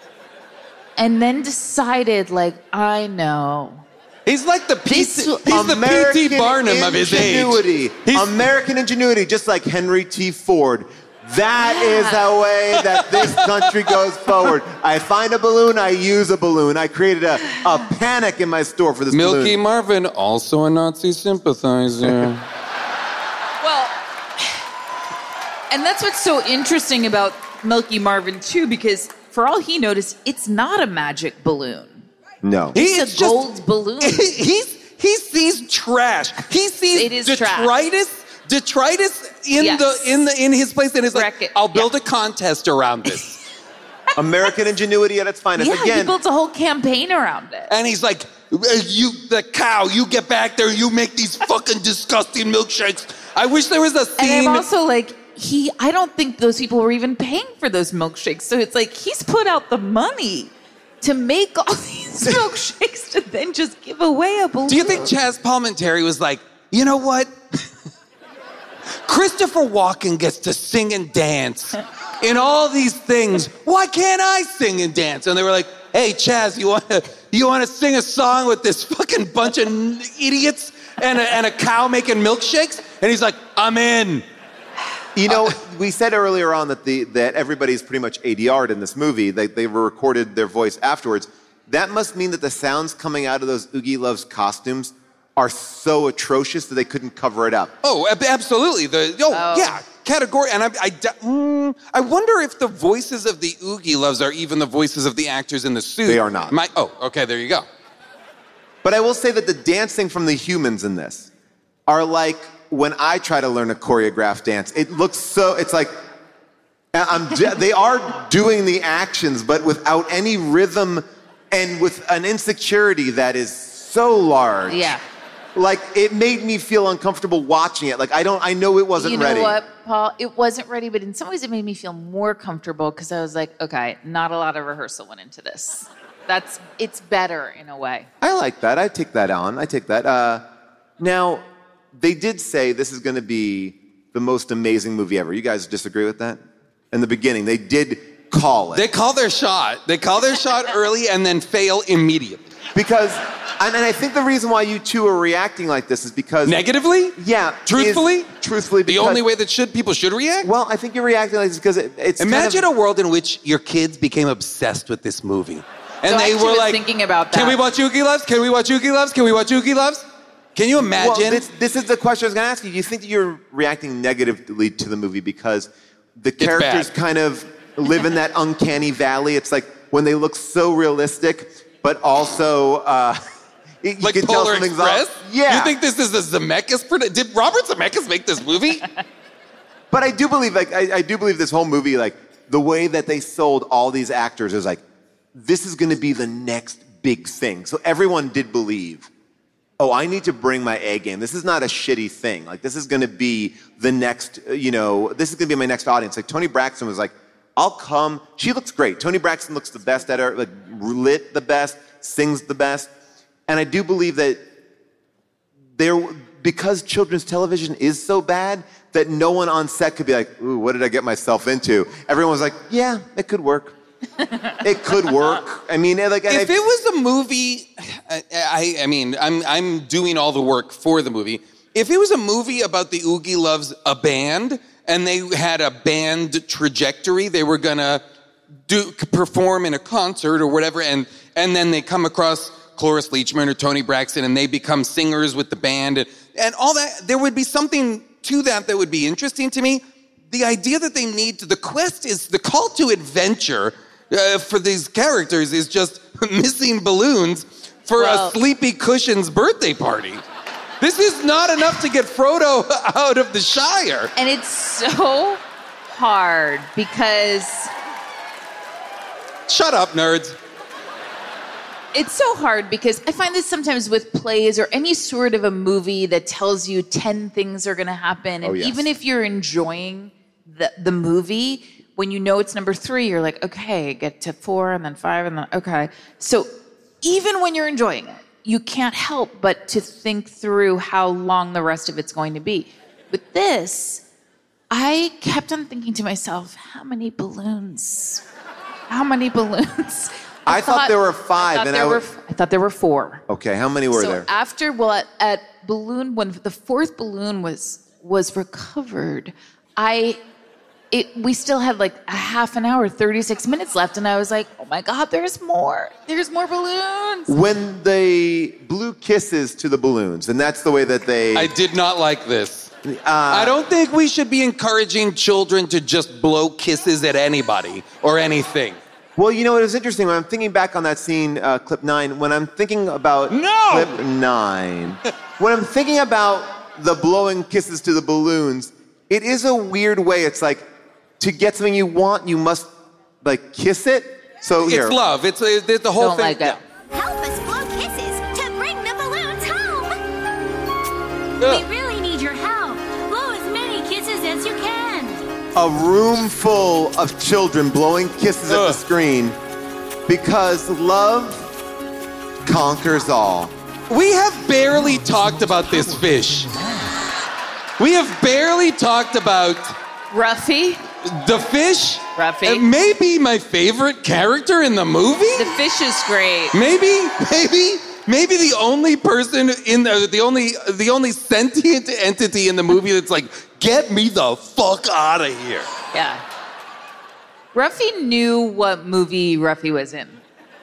and then decided, like, I know. He's like the P.T. Barnum of his age. American ingenuity, just like Henry T. Ford. That is the way that this country goes forward. I find a balloon, I use a balloon. I created a panic in my store for this balloon. Milky Marvin, also a Nazi sympathizer. Well, and that's what's so interesting about Milky Marvin, too, because for all he noticed, it's not a magic balloon. No. It's a gold balloon. He sees trash. He sees detritus in his place, and is like, I'll build a contest around this. American ingenuity at its finest. Yeah, Again, he built a whole campaign around it. And he's like, the cow, you get back there, you make these fucking disgusting milkshakes. I wish there was a scene. And I'm also like, I don't think those people were even paying for those milkshakes. So it's like, he's put out the money to make all these milkshakes to then just give away a balloon. Do you think Chaz Palminteri was like, you know what? Christopher Walken gets to sing and dance in all these things. Why can't I sing and dance? And they were like, hey, Chaz, you want to sing a song with this fucking bunch of idiots and a cow making milkshakes? And he's like, I'm in. We said earlier on that everybody's pretty much ADR'd in this movie. They recorded their voice afterwards. That must mean that the sounds coming out of those Oogie Loves costumes are so atrocious that they couldn't cover it up. Oh, absolutely. Yeah, category. And I wonder if the voices of the Oogie Loves are even the voices of the actors in the suit. They are not. Okay, there you go. But I will say that the dancing from the humans in this are like when I try to learn a choreographed dance. It looks so, it's like, they are doing the actions, but without any rhythm and with an insecurity that is so large. Yeah. like, it made me feel uncomfortable watching it. Like, I know it wasn't ready. You know what, Paul? It wasn't ready, but in some ways it made me feel more comfortable because I was like, okay, not a lot of rehearsal went into this. It's better in a way. I like that. I take that on. I take that. Now, they did say this is going to be the most amazing movie ever. You guys disagree with that? In the beginning, they did call it. They call their shot. They call their shot early and then fail immediately. Because, and I think the reason why you two are reacting like this is because... Negatively? Yeah. Truthfully? Truthfully, because... The only way that people should react? Well, I think you're reacting like this because it's Imagine kind of, a world in which your kids became obsessed with this movie. And so they I were like, thinking about that. Can we watch Yuki Loves? Can we watch Yuki Loves? Can we watch Yuki Loves? Can you imagine? Well, this is the question I was going to ask you. Do you think that you're reacting negatively to the movie because the characters kind of live in that uncanny valley? It's like when they look so realistic, but also you like can Polar tell something's Express? off. Yeah. You think this is a Zemeckis production? Did Robert Zemeckis make this movie? But I do believe, I do believe this whole movie, like the way that they sold all these actors is like, this is going to be the next big thing. So everyone did believe, oh, I need to bring my A game. This is not a shitty thing. Like, this is going to be the next, this is going to be my next audience. Like, Toni Braxton was like, I'll come. She looks great. Toni Braxton looks the best at her, like, lit the best, sings the best. And I do believe that because children's television is so bad, that no one on set could be like, ooh, what did I get myself into? Everyone was like, yeah, it could work. It could work. I mean, like, if it was a movie, I'm doing all the work for the movie. If it was a movie about the Oogie Loves a band and they had a band trajectory, they were gonna perform in a concert or whatever, and then they come across Cloris Leachman or Toni Braxton and they become singers with the band and all that, there would be something to that would be interesting to me. The idea that they need the quest is the call to adventure. For these characters is just missing balloons for a Sleepy Cushion's birthday party. This is not enough to get Frodo out of the Shire. And it's so hard because... Shut up, nerds. It's so hard because I find this sometimes with plays or any sort of a movie that tells you 10 things are going to happen. And even if you're enjoying the movie... When you know it's number 3, you're like, okay, get to 4 and then 5 and then, okay. So even when you're enjoying it, you can't help but to think through how long the rest of it's going to be. With this, I kept on thinking to myself, how many balloons? How many balloons? I thought there were 5. I thought there were 4. Okay, how many were there? After, at balloon, when the 4th balloon was recovered, we still had like a half an hour, 36 minutes left, and I was like, oh my God, there's more. There's more balloons. When they blew kisses to the balloons, and that's the way that they... I did not like this. I don't think we should be encouraging children to just blow kisses at anybody or anything. Well, it was interesting. When I'm thinking back on that scene, clip 9, when I'm thinking about clip 9, when I'm thinking about the blowing kisses to the balloons, it is a weird way. It's like, to get something you want, you must, like, kiss it. So here. It's love. It's the whole Don't thing. Like it. Help us blow kisses to bring the balloons home. We really need your help. Blow as many kisses as you can. A room full of children blowing kisses at the screen because love conquers all. We have barely talked about this fish. We have barely talked about... Ruffy. The fish? Ruffy. Maybe my favorite character in the movie? The fish is great. Maybe the only person the only sentient entity in the movie that's like, get me the fuck out of here. Yeah. Ruffy knew what movie Ruffy was in.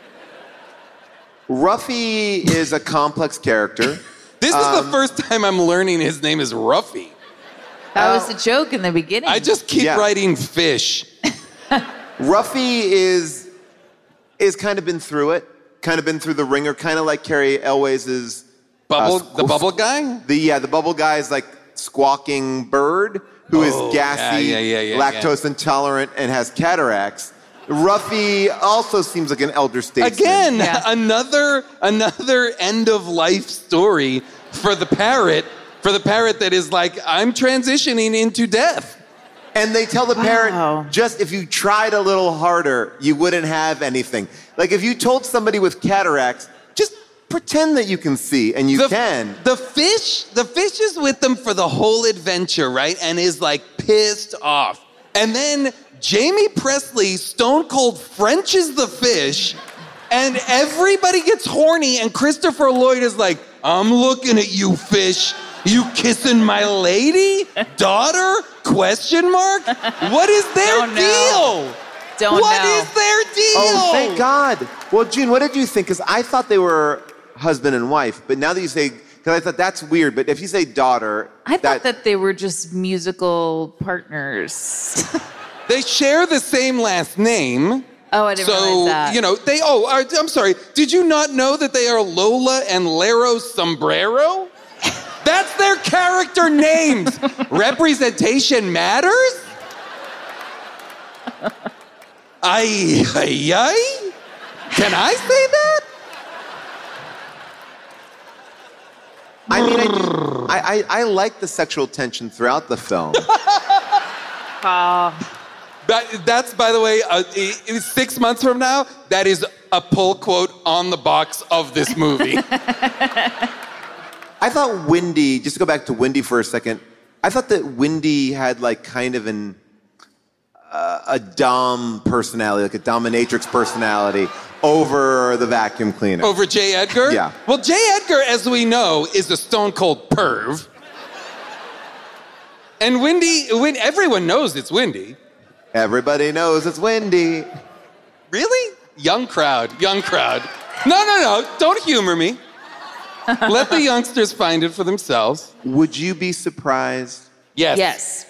Ruffy is a complex character. This is the first time I'm learning his name is Ruffy. That was a joke in the beginning. I just keep writing fish. Ruffy is kind of been through it, kind of been through the ringer, kind of like Carrie Elwes' the bubble guy? The bubble guy is like squawking bird who is gassy, lactose intolerant, and has cataracts. Ruffy also seems like an elder statesman. Again, another end of life story for the parrot that is like, I'm transitioning into death. And they tell the parrot, just if you tried a little harder, you wouldn't have anything. Like if you told somebody with cataracts, just pretend that you can see, and you can. The fish is with them for the whole adventure, right? And is like pissed off. And then Jamie Presley stone cold Frenches the fish, and everybody gets horny, and Christopher Lloyd is like, I'm looking at you, fish. You kissing my lady? Daughter? Question mark? What is their deal? What is their deal? Oh, thank God. Well, June, what did you think? Because I thought they were husband and wife, but now that you say, because I thought that's weird, but if you say daughter... I thought that they were just musical partners. They share the same last name. Oh, I didn't realize that. You know, I'm sorry. Did you not know that they are Lola and Lero Sombrero? That's their character names. Representation matters? Ay. Can I say that? I mean, I like the sexual tension throughout the film. That's, by the way, 6 months from now, that is a pull quote on the box of this movie. I thought Wendy, just to go back to Wendy for a second, I thought that Wendy had like kind of a dom personality, like a dominatrix personality over the vacuum cleaner. Over J. Edgar? Yeah. Well, J. Edgar, as we know, is a stone cold perv. And Wendy, everyone knows it's Wendy. Everybody knows it's Wendy. Really? Young crowd. No, don't humor me. Let the youngsters find it for themselves. Would you be surprised? Yes.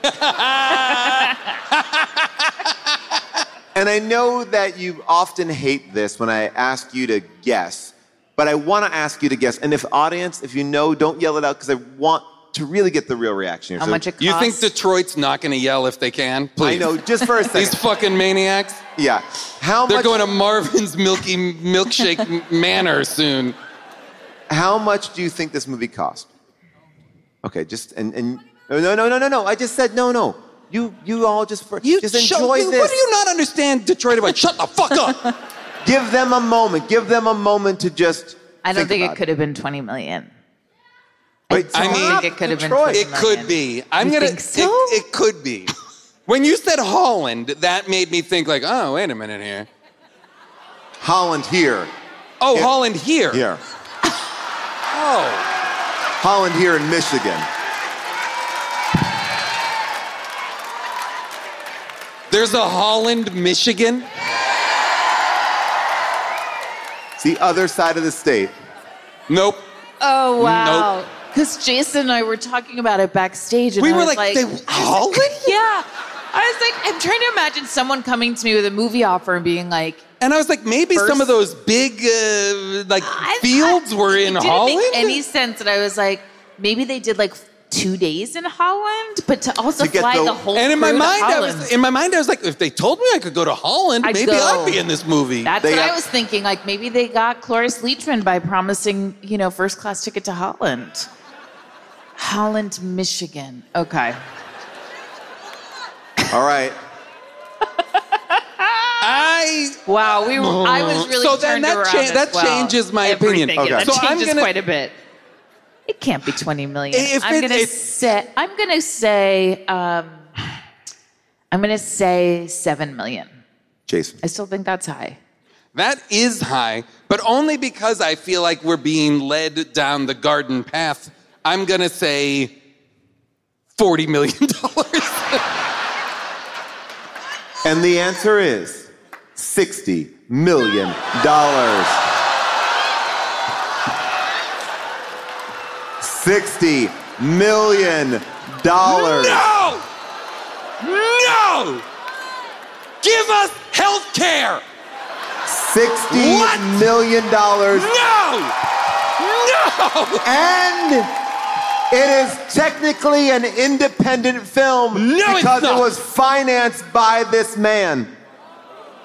And I know that you often hate this when I ask you to guess, but I want to ask you to guess. And if audience, if you know, don't yell it out because I want to really get the real reaction here. How much it costs? You think Detroit's not going to yell if they can? Please. I know, just for a second. These fucking maniacs? Yeah. They're going to Marvin's Milky Milkshake Manor soon. How much do you think this movie cost? Okay, just no. I just said no. You all just enjoy this. What do you not understand, Detroit? About shut the fuck up. Give them a moment. Give them a moment to just. I don't think it could have been 20 million. Wait, I think it could have been 20 million. It could be. Think so? It could be. When you said Holland, that made me think like, oh, wait a minute here. Holland here. Oh, Holland here. Here. Oh. Holland here in Michigan. There's a Holland, Michigan? It's the other side of the state. Nope. Oh, wow. Nope. Because Jason and I were talking about it backstage. And We I were was like, Holland? Yeah. I was like, I'm trying to imagine someone coming to me with a movie offer and being like... And I was like, maybe some of those big, fields were in Holland? It didn't make any sense. And I was like, maybe they did, 2 days in Holland, but to also fly the whole And in crew my mind, to Holland. I was like, if they told me I could go to Holland, maybe I'd be in this movie. That's what I was thinking. Like, maybe they got Cloris Leachman by promising, first-class ticket to Holland. Holland, Michigan. Okay. All right. I was really so then turned around as that well. changes my opinion. Everything. Okay. That So I'm changes gonna- quite a bit. It can't be 20 million. I'm gonna say 7 million. Jason. I still think that's high. That is high, but only because I feel like we're being led down the garden path. I'm gonna say $40 million. And the answer is $60 million. $60 million. No! Give us health care! $60 million. No! And it is technically an independent film No, because it's not. it was financed by this man.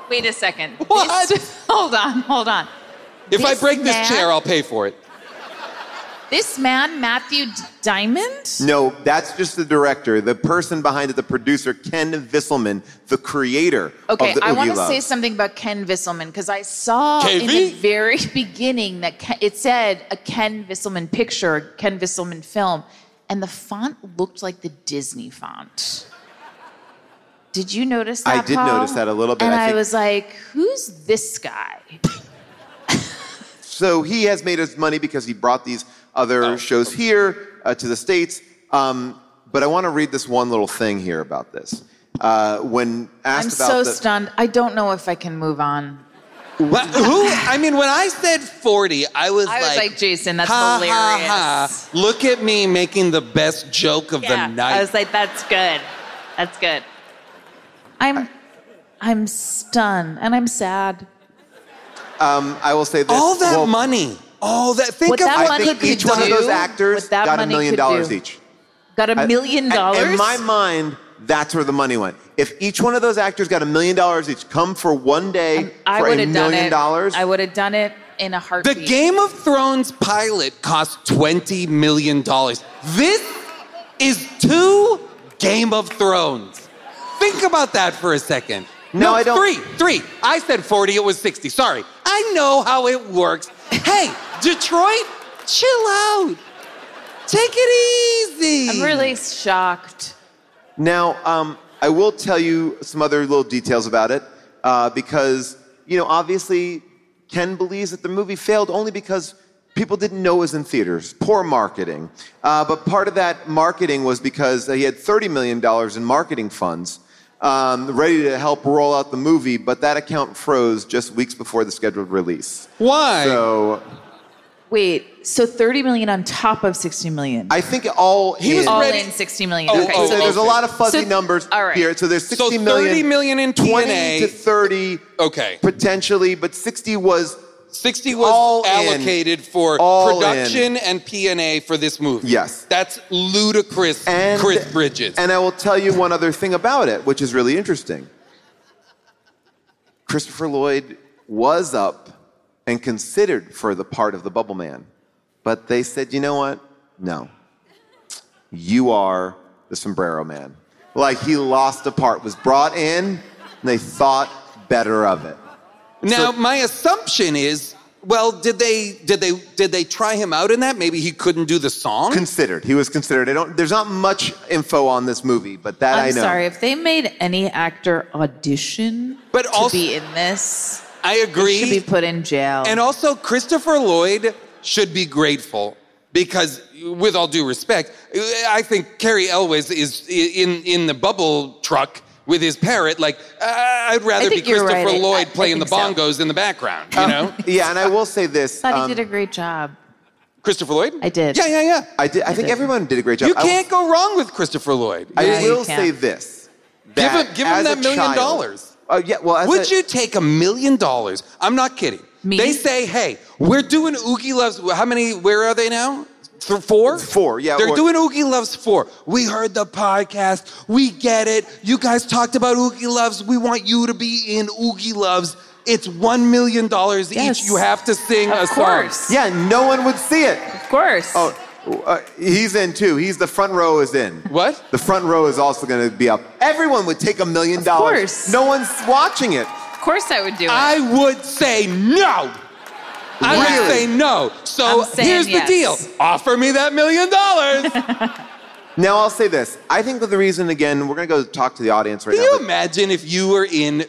Wait a second. What? Hold on. If I break this chair, I'll pay for it. This man, Matthew Diamond? No, that's just the director. The person behind it, the producer, Ken Visselman, the creator Okay, of the I Oogie want to Loves. say something about Ken Visselman because I saw KV? in the very beginning that it said a Ken Visselman picture, a Ken Visselman film, and the font looked like the Disney font. Did you notice that, I did Paul? notice that a little bit. And I I think- was like, who's this guy? So he has made his money because he brought these other shows here to the States. But I want to read this one little thing here about this. When asked I'm about so stunned. I don't know if I can move on. What? Who? I mean, when I said 40, I was like, Jason, that's ha, hilarious. Ha, ha. Look at me making the best joke of the night. I was like, that's good. That's good. I'm stunned and I'm sad. I will say this. All that money. All that. Think What of that what money could be Each one of done. those actors what that got $1 money million could do. each. Got $1 million? In my mind, that's where the money went. If each one of those actors got $1 million each, come for one day I for would $1 have done million. it. I would have done it in a The heartbeat. Game of Thrones pilot cost $20 million. This is 2 Game of Thrones. Think about that for a second. No, I don't. 3. I said 40, it was 60. Sorry. I know how it works. Hey, Detroit, chill out. Take it easy. I'm really shocked. Now, I will tell you some other little details about it because, obviously Ken believes that the movie failed only because people didn't know it was in theaters. Poor marketing. But part of that marketing was because he had $30 million in marketing funds ready to help roll out the movie, but that account froze just weeks before the scheduled release. Why? So Wait, so $30 million on top of $60 million? I think all He was in. All ready- in $60 million. Oh, Okay, oh, So there's a lot of fuzzy So- numbers all right. here. So there's So 60 $30 million in 20 P&A. to 30 Okay. potentially, but 60 was 60 All was in. allocated for All production and P&A for this movie. Yes. That's ludicrous, And- Chris Bridges. And I will tell you one other thing about it, which is really interesting. Christopher Lloyd was up and considered for the part of the Bubble Man. But they said, you know what? No. You are the Sombrero Man. Like he lost a part, was brought in, and they thought better of it. Now, my assumption is, well, did they try him out in that? Maybe he couldn't do the song? Considered. He was considered. There's not much info on this movie, but that I I'm know. sorry, if they made any actor audition But to also- be in this, I he agree. should be put in jail. And also, Christopher Lloyd should be grateful because, with all due respect, I think Carrie Elwes is in the bubble truck with his parrot. Like, I'd rather be think you're Christopher right. Lloyd I playing the think so. bongos in the background, you know? Yeah, and I will say this. I thought he did a great job. Christopher Lloyd? I did. Yeah. I think everyone did a great job. You can't go wrong with Christopher Lloyd. I Yeah, you will can't. say this. Give that him as that a $1 million. child- yeah, well, Would you take $1 million? I'm not kidding. Me? They say, hey, we're doing Oogie Loves. How many? Where are they now? 4? 4, yeah. They're doing Oogie Loves 4. We heard the podcast. We get it. You guys talked about Oogie Loves. We want you to be in Oogie Loves. It's $1 million Yes. each. You have to sing a Of song. course. Yeah, no one would see it. Of course. Oh, he's in too. He's the front row is in. What? The front row is also going to be up. Everyone would take $1 million. Of course. No one's watching it. Of course I would do it. I would say no. I would Really? say no. So I'm saying here's the yes. deal. Offer me that $1 million. Now, I'll say this. I think that the reason, again, we're going to go talk to the audience right Can now. you but- imagine if you were in,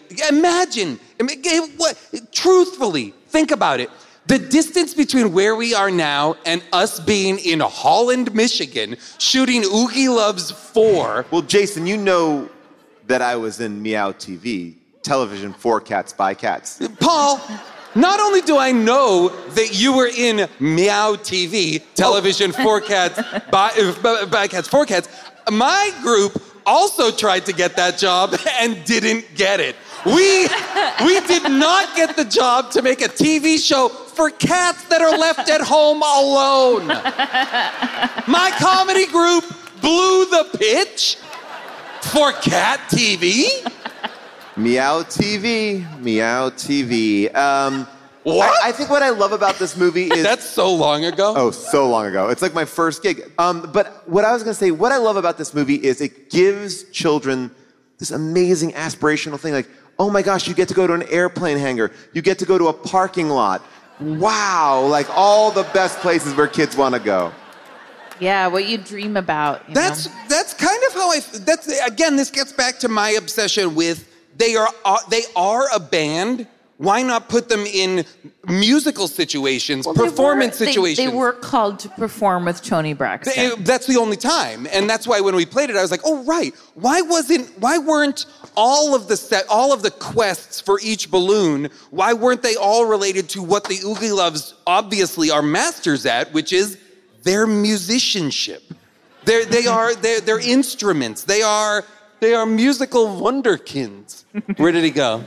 truthfully, think about it. The distance between where we are now and us being in Holland, Michigan, shooting Oogie Loves 4. Well, Jason, you know that I was in Meow TV, television for cats by cats. Paul, not only do I know that you were in Meow TV, television for cats, by cats for cats, my group also tried to get that job and didn't get it. We did not get the job to make a TV show for cats that are left at home alone. My comedy group blew the pitch for cat TV. Meow TV. What? I think what I love about this movie is... That's so long ago. Oh, so long ago. It's like my first gig. But what I was going to say, what I love about this movie is it gives children this amazing aspirational thing. Like, oh my gosh, you get to go to an airplane hangar. You get to go to a parking lot. Wow. Like all the best places where kids want to go. Yeah, what you dream about. That's kind of how again, this gets back to my obsession with they are a band. Why not put them in musical situations, performance situations? They were called to perform with Toni Braxton. That's the only time. And that's why when we played it, I was like, oh, right. Why weren't all of the quests for each balloon, why weren't they all related to what the Oogie Loves obviously are masters at, which is their musicianship. They're instruments. They are musical wonderkins. Where did he go?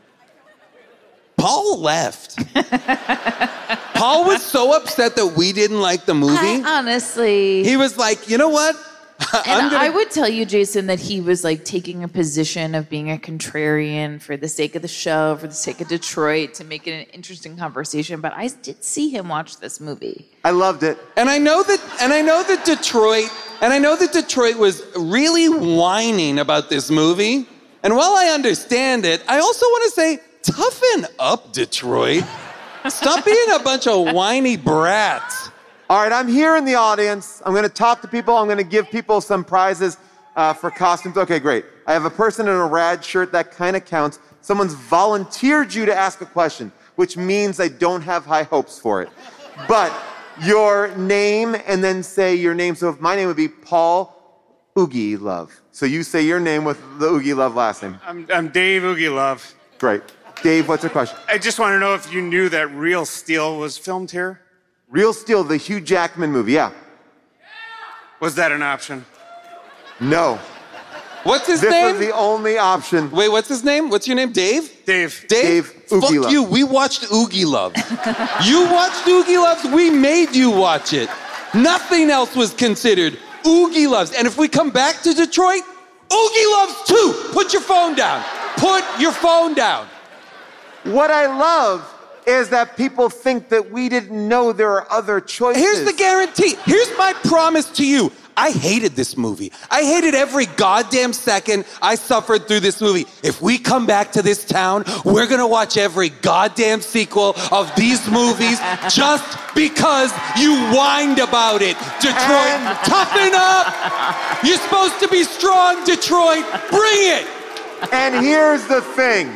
Paul left. Paul was so upset that we didn't like the movie. Honestly. He was like, you know what? I would tell you, Jason, that he was like taking a position of being a contrarian for the sake of the show, for the sake of Detroit, to make it an interesting conversation. But I did see him watch this movie. I loved it. And I know that Detroit was really whining about this movie. And while I understand it, I also want to say, toughen up, Detroit. Stop being a bunch of whiny brats. All right, I'm here in the audience. I'm going to talk to people. I'm going to give people some prizes for costumes. Okay, great. I have a person in a rad shirt. That kind of counts. Someone's volunteered you to ask a question, which means I don't have high hopes for it. But your name and then say your name. So if my name would be Paul Oogie Love. So you say your name with the Oogie Love last name. I'm Dave Oogie Love. Great. Dave, what's your question? I just want to know if you knew that Real Steel was filmed here? Real Steel, the Hugh Jackman movie, yeah. Was that an option? No. What's his name? This was the only option. Wait, what's his name? What's your name? Dave? Dave. Oogie Love. You. We watched Oogie Love. You watched Oogie Loves. We made you watch it. Nothing else was considered. Oogie Loves. And if we come back to Detroit, Oogie Loves 2. Put your phone down. Put your phone down. What I love is that people think that we didn't know there are other choices. Here's the guarantee. Here's my promise to you. I hated this movie. I hated every goddamn second I suffered through this movie. If we come back to this town, we're gonna watch every goddamn sequel of these movies just because you whined about it. Detroit, toughen up! You're supposed to be strong, Detroit. Bring it! And here's the thing.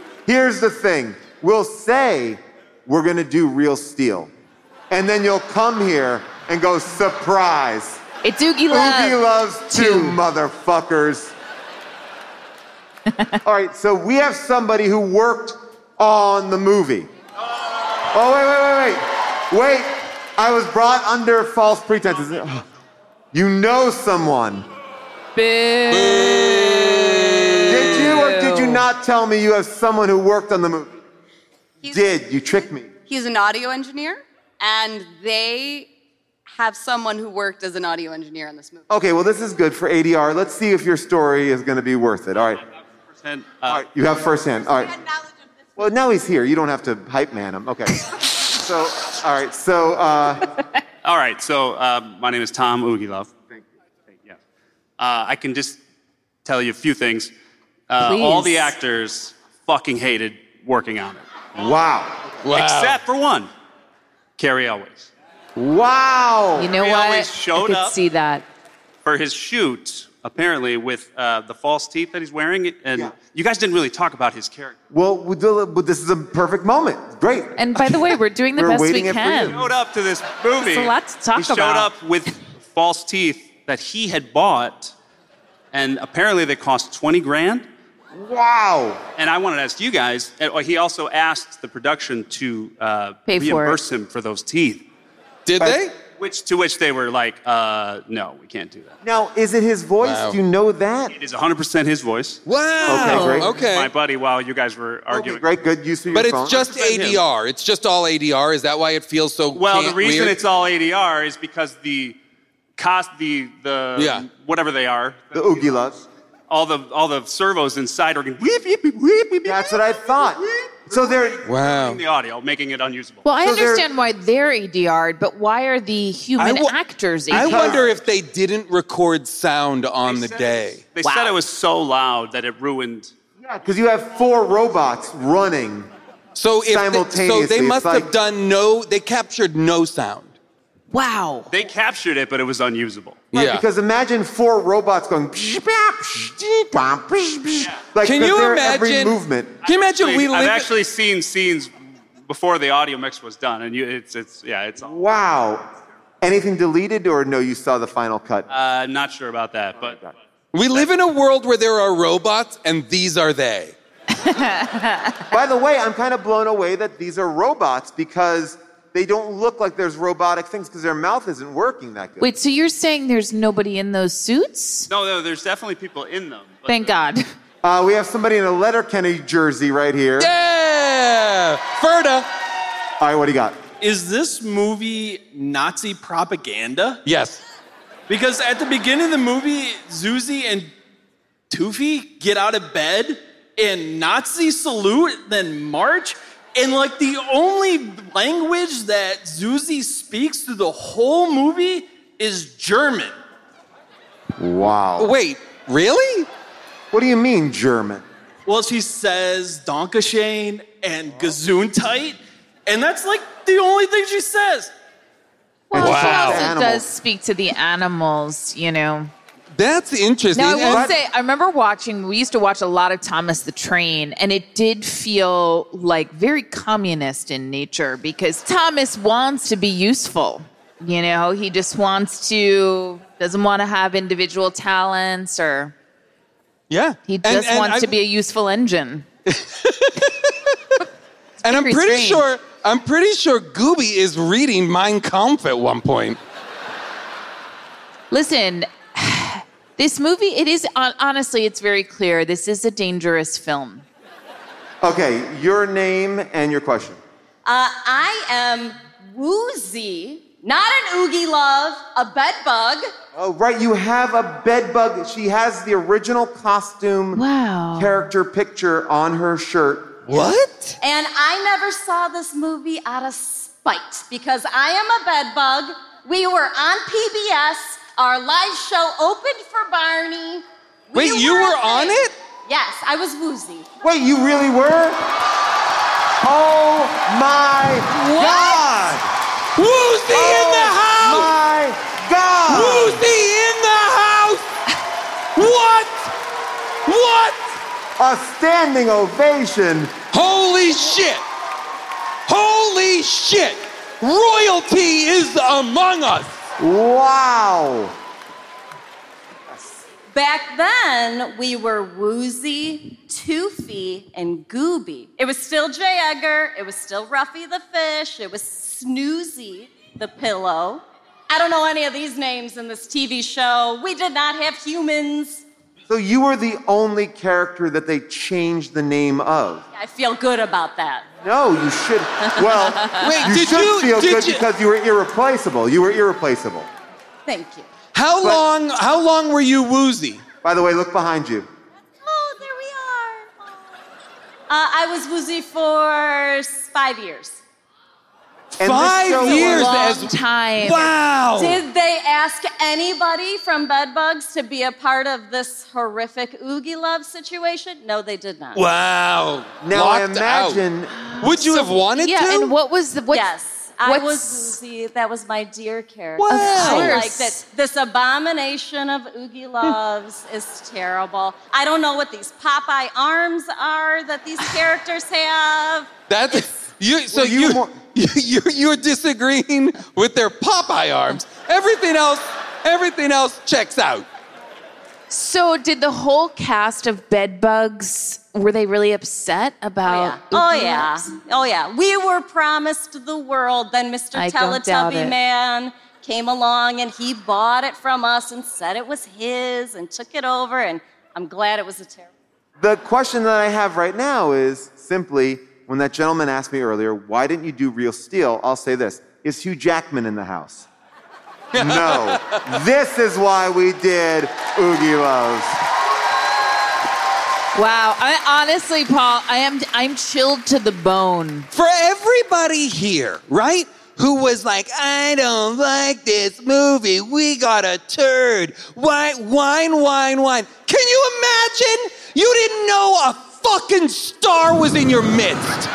We'll say we're going to do Real Steel. And then you'll come here and go, surprise. It's Oogie Love. Oogie Loves 2, motherfuckers. All right, so we have somebody who worked on the movie. Oh, wait. I was brought under false pretenses. You know someone. Boo. Did you or did you not tell me you have someone who worked on the movie? You tricked me. He's an audio engineer, and they have someone who worked as an audio engineer on this movie. Okay, well, this is good for ADR. Let's see if your story is going to be worth it. All right. All right, you have firsthand. All right. Well, now he's here. You don't have to hype man him. Okay. All right, so my name is Tom Oogie Love. Thank you. Yeah. I can just tell you a few things. All the actors fucking hated working on it. Wow. Except for one, Carrie Elways. Wow. You know Carrie what? Elways showed I could up see that. for his shoot, apparently, with the false teeth that he's wearing. And you guys didn't really talk about his character. Well, this is a perfect moment. Great. And by the way, we're doing the best we can. He showed up to this movie. There's a lot to talk He showed about. up with false teeth that he had bought, and apparently they cost $20,000. Wow. And I wanted to ask you guys, he also asked the production to Pay for reimburse him for those teeth. Did they? To which they were like, no, we can't do that. Now, is it his voice? Wow. Do you know that? It is 100% his voice. Wow. Okay, great. Okay. My buddy, while you guys were arguing. Okay, great, good use of your But phone. it's just ADR. It's just all ADR. Is that why it feels so Well, the reason weird? it's all ADR is because the whatever they are. The Oogie Loves. all the servos inside are going weep, weep, weep, weep, weep. That's what I thought. So they're the audio, making it unusable. Well, I understand why they're ADR'd, but why are the human actors ADR'd? I wonder if they didn't record sound on the day. They said it was so loud that it ruined. Yeah, because you have 4 robots running simultaneously. So they must have done they captured no sound. Wow. They captured it, but it was unusable. Right, because imagine 4 robots going. Like, can you imagine every movement? Can you imagine I've actually seen scenes before the audio mix was done, and it's all. Wow. Anything deleted, or no? You saw the final cut. Not sure about that, but we live in a world where there are robots, and these are they. By the way, I'm kind of blown away that these are robots because they don't look like there's robotic things because their mouth isn't working that good. Wait, so you're saying there's nobody in those suits? No, there's definitely people in them. Thank God. We have somebody in a Letterkenny jersey right here. Yeah! Ferda! All right, what do you got? Is this movie Nazi propaganda? Yes. Because at the beginning of the movie, Zuzi and Toofy get out of bed and Nazi salute, then march. And like the only language that Zuzi speaks through the whole movie is German. Wow. Wait, really? What do you mean German? Well, she says Dankeschön and Gesundheit, and that's like the only thing she says. Well, she also does speak to the animals, you know. That's interesting. Now, I will say, I remember we used to watch a lot of Thomas the Train, and it did feel like very communist in nature because Thomas wants to be useful. You know, he just doesn't want to have individual talents or... Yeah. He just wants to be a useful engine. And I'm pretty sure Gooby is reading Mein Kampf at one point. Listen... This movie, it is, honestly, it's very clear. This is a dangerous film. Okay, your name and your question. I am Woozy, not an Oogie Love, a bed bug. Oh, right, you have a bed bug. She has the original costume character picture on her shirt. What? And I never saw this movie out of spite because I am a bed bug. We were on PBS. Our live show opened for Barney. Wait, you were on it? Yes, I was Woozy. Wait, you really were? Oh my God! Woozy in the house! My God! Woozy in the house! What? What? A standing ovation. Holy shit! Holy shit! Royalty is among us! Wow. Back then, we were Woozy, Toofy, and Gooby. It was still J. Edgar. It was still Ruffy the fish. It was Snoozy the pillow. I don't know any of these names in this TV show. We did not have humans. So you were the only character that they changed the name of. I feel good about that. No, you should. Well, wait, you should feel good because you were irreplaceable. You were irreplaceable. Thank you. How long were you Woozy? By the way, look behind you. Oh, there we are. I was Woozy for 5 years. And 5 years? Long time. Wow. Did they ask anybody from Bedbugs to be a part of this horrific Oogie Love situation? No, they did not. Wow. Now I imagine. Would you have wanted to? Yeah, and what was the... Yes, I was Woozy. That was my dear character. Wow. I like that. This abomination of Oogie Loves is terrible. I don't know what these Popeye arms are that these characters have. You're disagreeing with their Popeye arms. Everything else checks out. So did the whole cast of Bedbugs, were they really upset about Oogie Loves? Oh yeah. We were promised the world. Then Mr. Teletubby Man came along and he bought it from us and said it was his and took it over, and I'm glad it was a terrible. The question that I have right now is simply, when that gentleman asked me earlier, why didn't you do Real Steel? I'll say this. Is Hugh Jackman in the house? No. This is why we did Oogie Loves. Wow. Honestly, Paul, I'm chilled to the bone. For everybody here, right? Who was like, I don't like this movie. We got a turd. Wine. Can you imagine? You didn't know a fucking star was in your midst.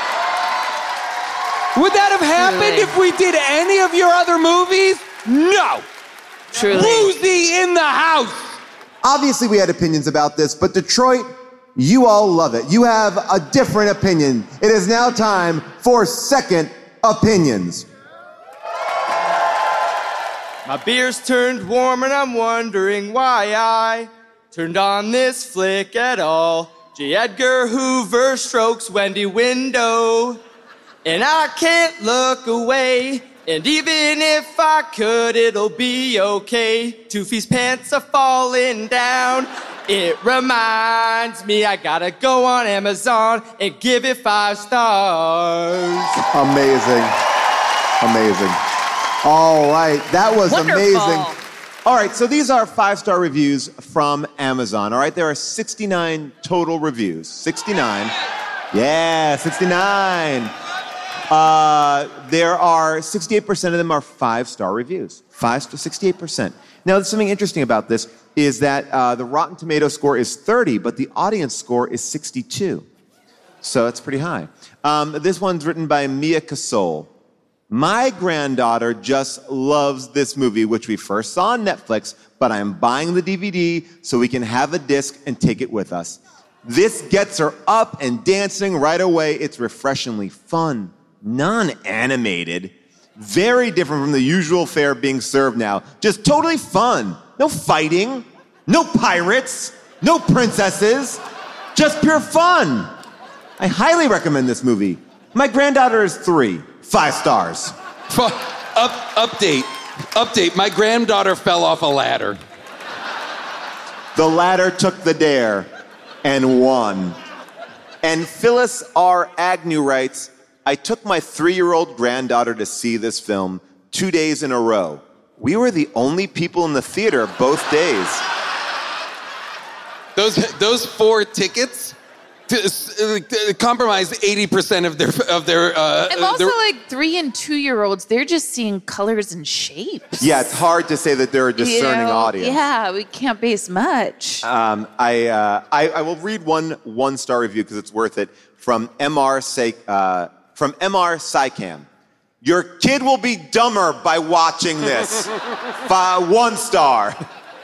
Would that have happened if we did any of your other movies? No. Truly. Woozy in the house. Obviously, we had opinions about this, but Detroit, you all love it. You have a different opinion. It is now time for Second Opinions. My beer's turned warm and I'm wondering why I turned on this flick at all. J. Edgar Hoover strokes Wendy window, and I can't look away. And even if I could, it'll be okay. Toofy's pants are falling down. It reminds me I gotta go on Amazon and give it 5 stars. Amazing. All right, that was Wonderful. amazing. All right, so these are 5-star reviews from Amazon. All right, there are 69 total reviews. 69. Yeah, 69. There are 68% of them are 5-star reviews. 68%. Now, there's something interesting about this is that the Rotten Tomato score is 30, but the audience score is 62. So it's pretty high. This one's written by Mia Casol. My granddaughter just loves this movie, which we first saw on Netflix, but I'm buying the DVD so we can have a disc and take it with us. This gets her up and dancing right away. It's refreshingly fun, non-animated, very different from the usual fare being served now. Just totally fun. No fighting, no pirates, no princesses, just pure fun. I highly recommend this movie. My granddaughter is 3, 5 stars. Update. My granddaughter fell off a ladder. The ladder took the dare and won. And Phyllis R. Agnew writes, I took my 3-year-old granddaughter to see this film 2 days in a row. We were the only people in the theater both days. Those 4 tickets compromised 80% of their. And also, like 3 and 2-year-olds, they're just seeing colors and shapes. Yeah, it's hard to say that they're a discerning audience. Yeah, we can't base much. I will read one star review because it's worth it from MR Sycam. Your kid will be dumber by watching this. 1 star.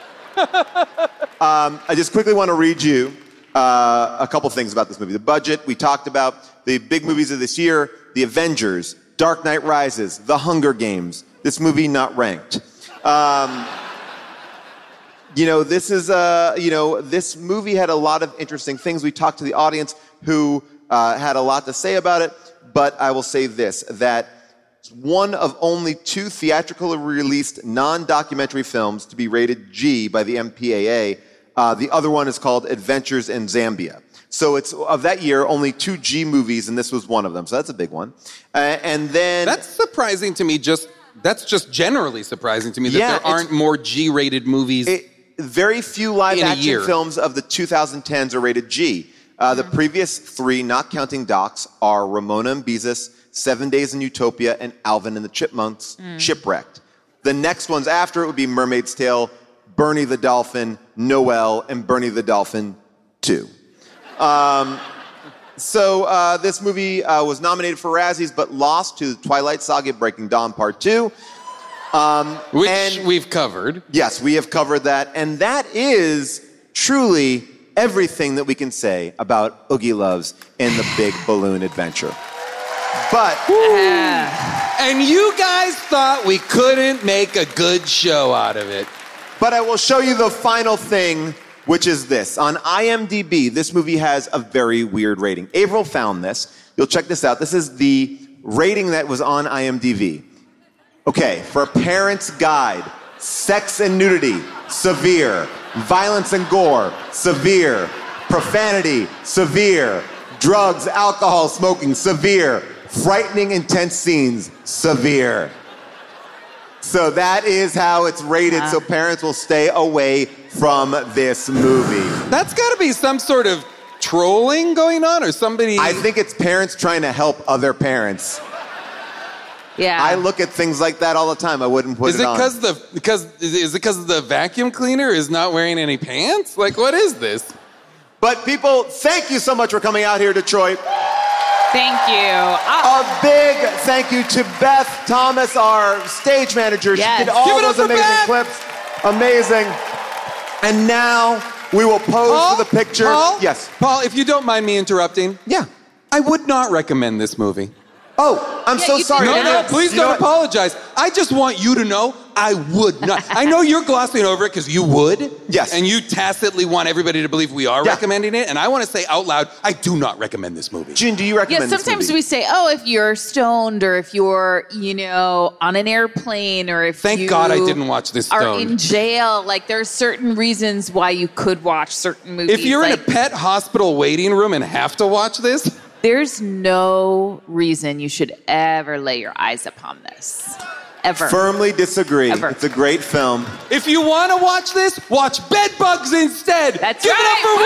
I just quickly want to read you a couple things about this movie. The budget, we talked about. The big movies of this year, The Avengers, Dark Knight Rises, The Hunger Games. This movie not ranked. This movie had a lot of interesting things. We talked to the audience who had a lot to say about it, but I will say this, that it's one of only 2 theatrically released non-documentary films to be rated G by the MPAA. The other one is called Adventures in Zambia. So it's of that year, only 2 G movies, and this was one of them. So that's a big one. And then that's surprising to me. That's just generally surprising to me that there aren't more G-rated movies. Very few live-action films of the 2010s are rated G. The previous 3, not counting docs, are Ramona and Beezus, 7 Days in Utopia, and Alvin and the Chipmunks, Shipwrecked. The next ones after it would be Mermaid's Tale, Bernie the Dolphin, Noelle, and Bernie the Dolphin 2. This movie was nominated for Razzies, but lost to Twilight Saga Breaking Dawn Part 2. Which we've covered. Yes, we have covered that. And that is truly everything that we can say about Oogie Loves and the Big Balloon Adventure. But... And you guys thought we couldn't make a good show out of it. But I will show you the final thing, which is this. On IMDb, this movie has a very weird rating. Avril found this. You'll check this out. This is the rating that was on IMDb. Okay, for a parent's guide, sex and nudity, severe. Violence and gore, severe. Profanity, severe. Drugs, alcohol, smoking, severe. Frightening, intense scenes, severe. So that is how it's rated, so parents will stay away from this movie. That's got to be some sort of trolling going on, or somebody. I think it's parents trying to help other parents. Yeah. I look at things like that all the time. I wouldn't put it on. Is it because the vacuum cleaner is not wearing any pants? Like, what is this? But people, thank you so much for coming out here, Detroit. Thank you. A big thank you to Beth Thomas, our stage manager. Yes. She did all those amazing clips. Amazing. And now we will pose for the picture. Yes. Paul, if you don't mind me interrupting. Yeah. I would not recommend this movie. Oh, I'm so sorry. No, please don't apologize. I just want you to know I would not. I know you're glossing over it because you would. Yes. And you tacitly want everybody to believe we are recommending it. And I want to say out loud, I do not recommend this movie. June, do you recommend this movie? Sometimes we say, oh, if you're stoned or if you're, on an airplane or if Thank God I didn't watch this are stoned. in jail. Like, there's certain reasons why you could watch certain movies. If you're in a pet hospital waiting room and have to watch this... There's no reason you should ever lay your eyes upon this. Ever. Firmly disagree. Ever. It's a great film. If you want to watch this, watch Bed Bugs instead. That's Give right. it up for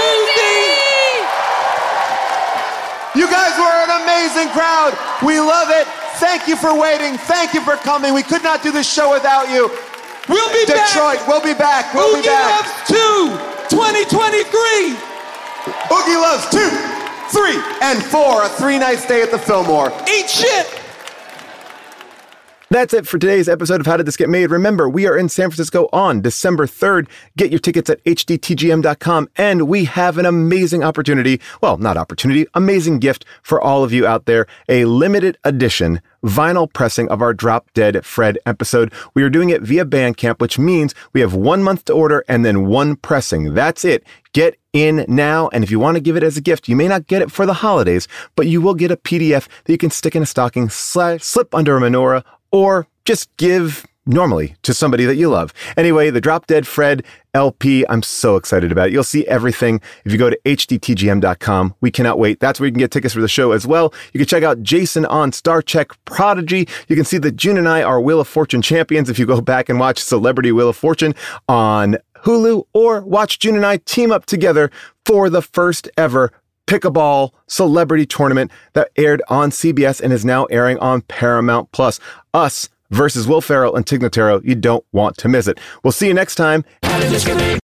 Woozy! You guys were an amazing crowd. We love it. Thank you for waiting. Thank you for coming. We could not do this show without you. We'll be back. Detroit, we'll be back. We'll be Oogie back. Loves 2, 2023. Oogie Loves 2, 3, and 4. A 3-night stay at the Fillmore. Eat shit. That's it for today's episode of How Did This Get Made? Remember, we are in San Francisco on December 3rd. Get your tickets at hdtgm.com, and we have an amazing opportunity. Well, not opportunity, amazing gift for all of you out there. A limited edition vinyl pressing of our Drop Dead Fred episode. We are doing it via Bandcamp, which means we have 1 month to order and then 1 pressing. That's it. Get in now, and if you want to give it as a gift, you may not get it for the holidays, but you will get a PDF that you can stick in a stocking, slip under a menorah, or just give normally to somebody that you love. Anyway, the Drop Dead Fred LP, I'm so excited about it. You'll see everything if you go to hdtgm.com. We cannot wait. That's where you can get tickets for the show as well. You can check out Jason on Star Trek Prodigy. You can see that June and I are Wheel of Fortune champions if you go back and watch Celebrity Wheel of Fortune on Hulu, or watch June and I team up together for the first ever Pick-a-Ball celebrity tournament that aired on CBS and is now airing on Paramount Plus. Us versus Will Ferrell and Tig Notaro. You don't want to miss it. We'll see you next time.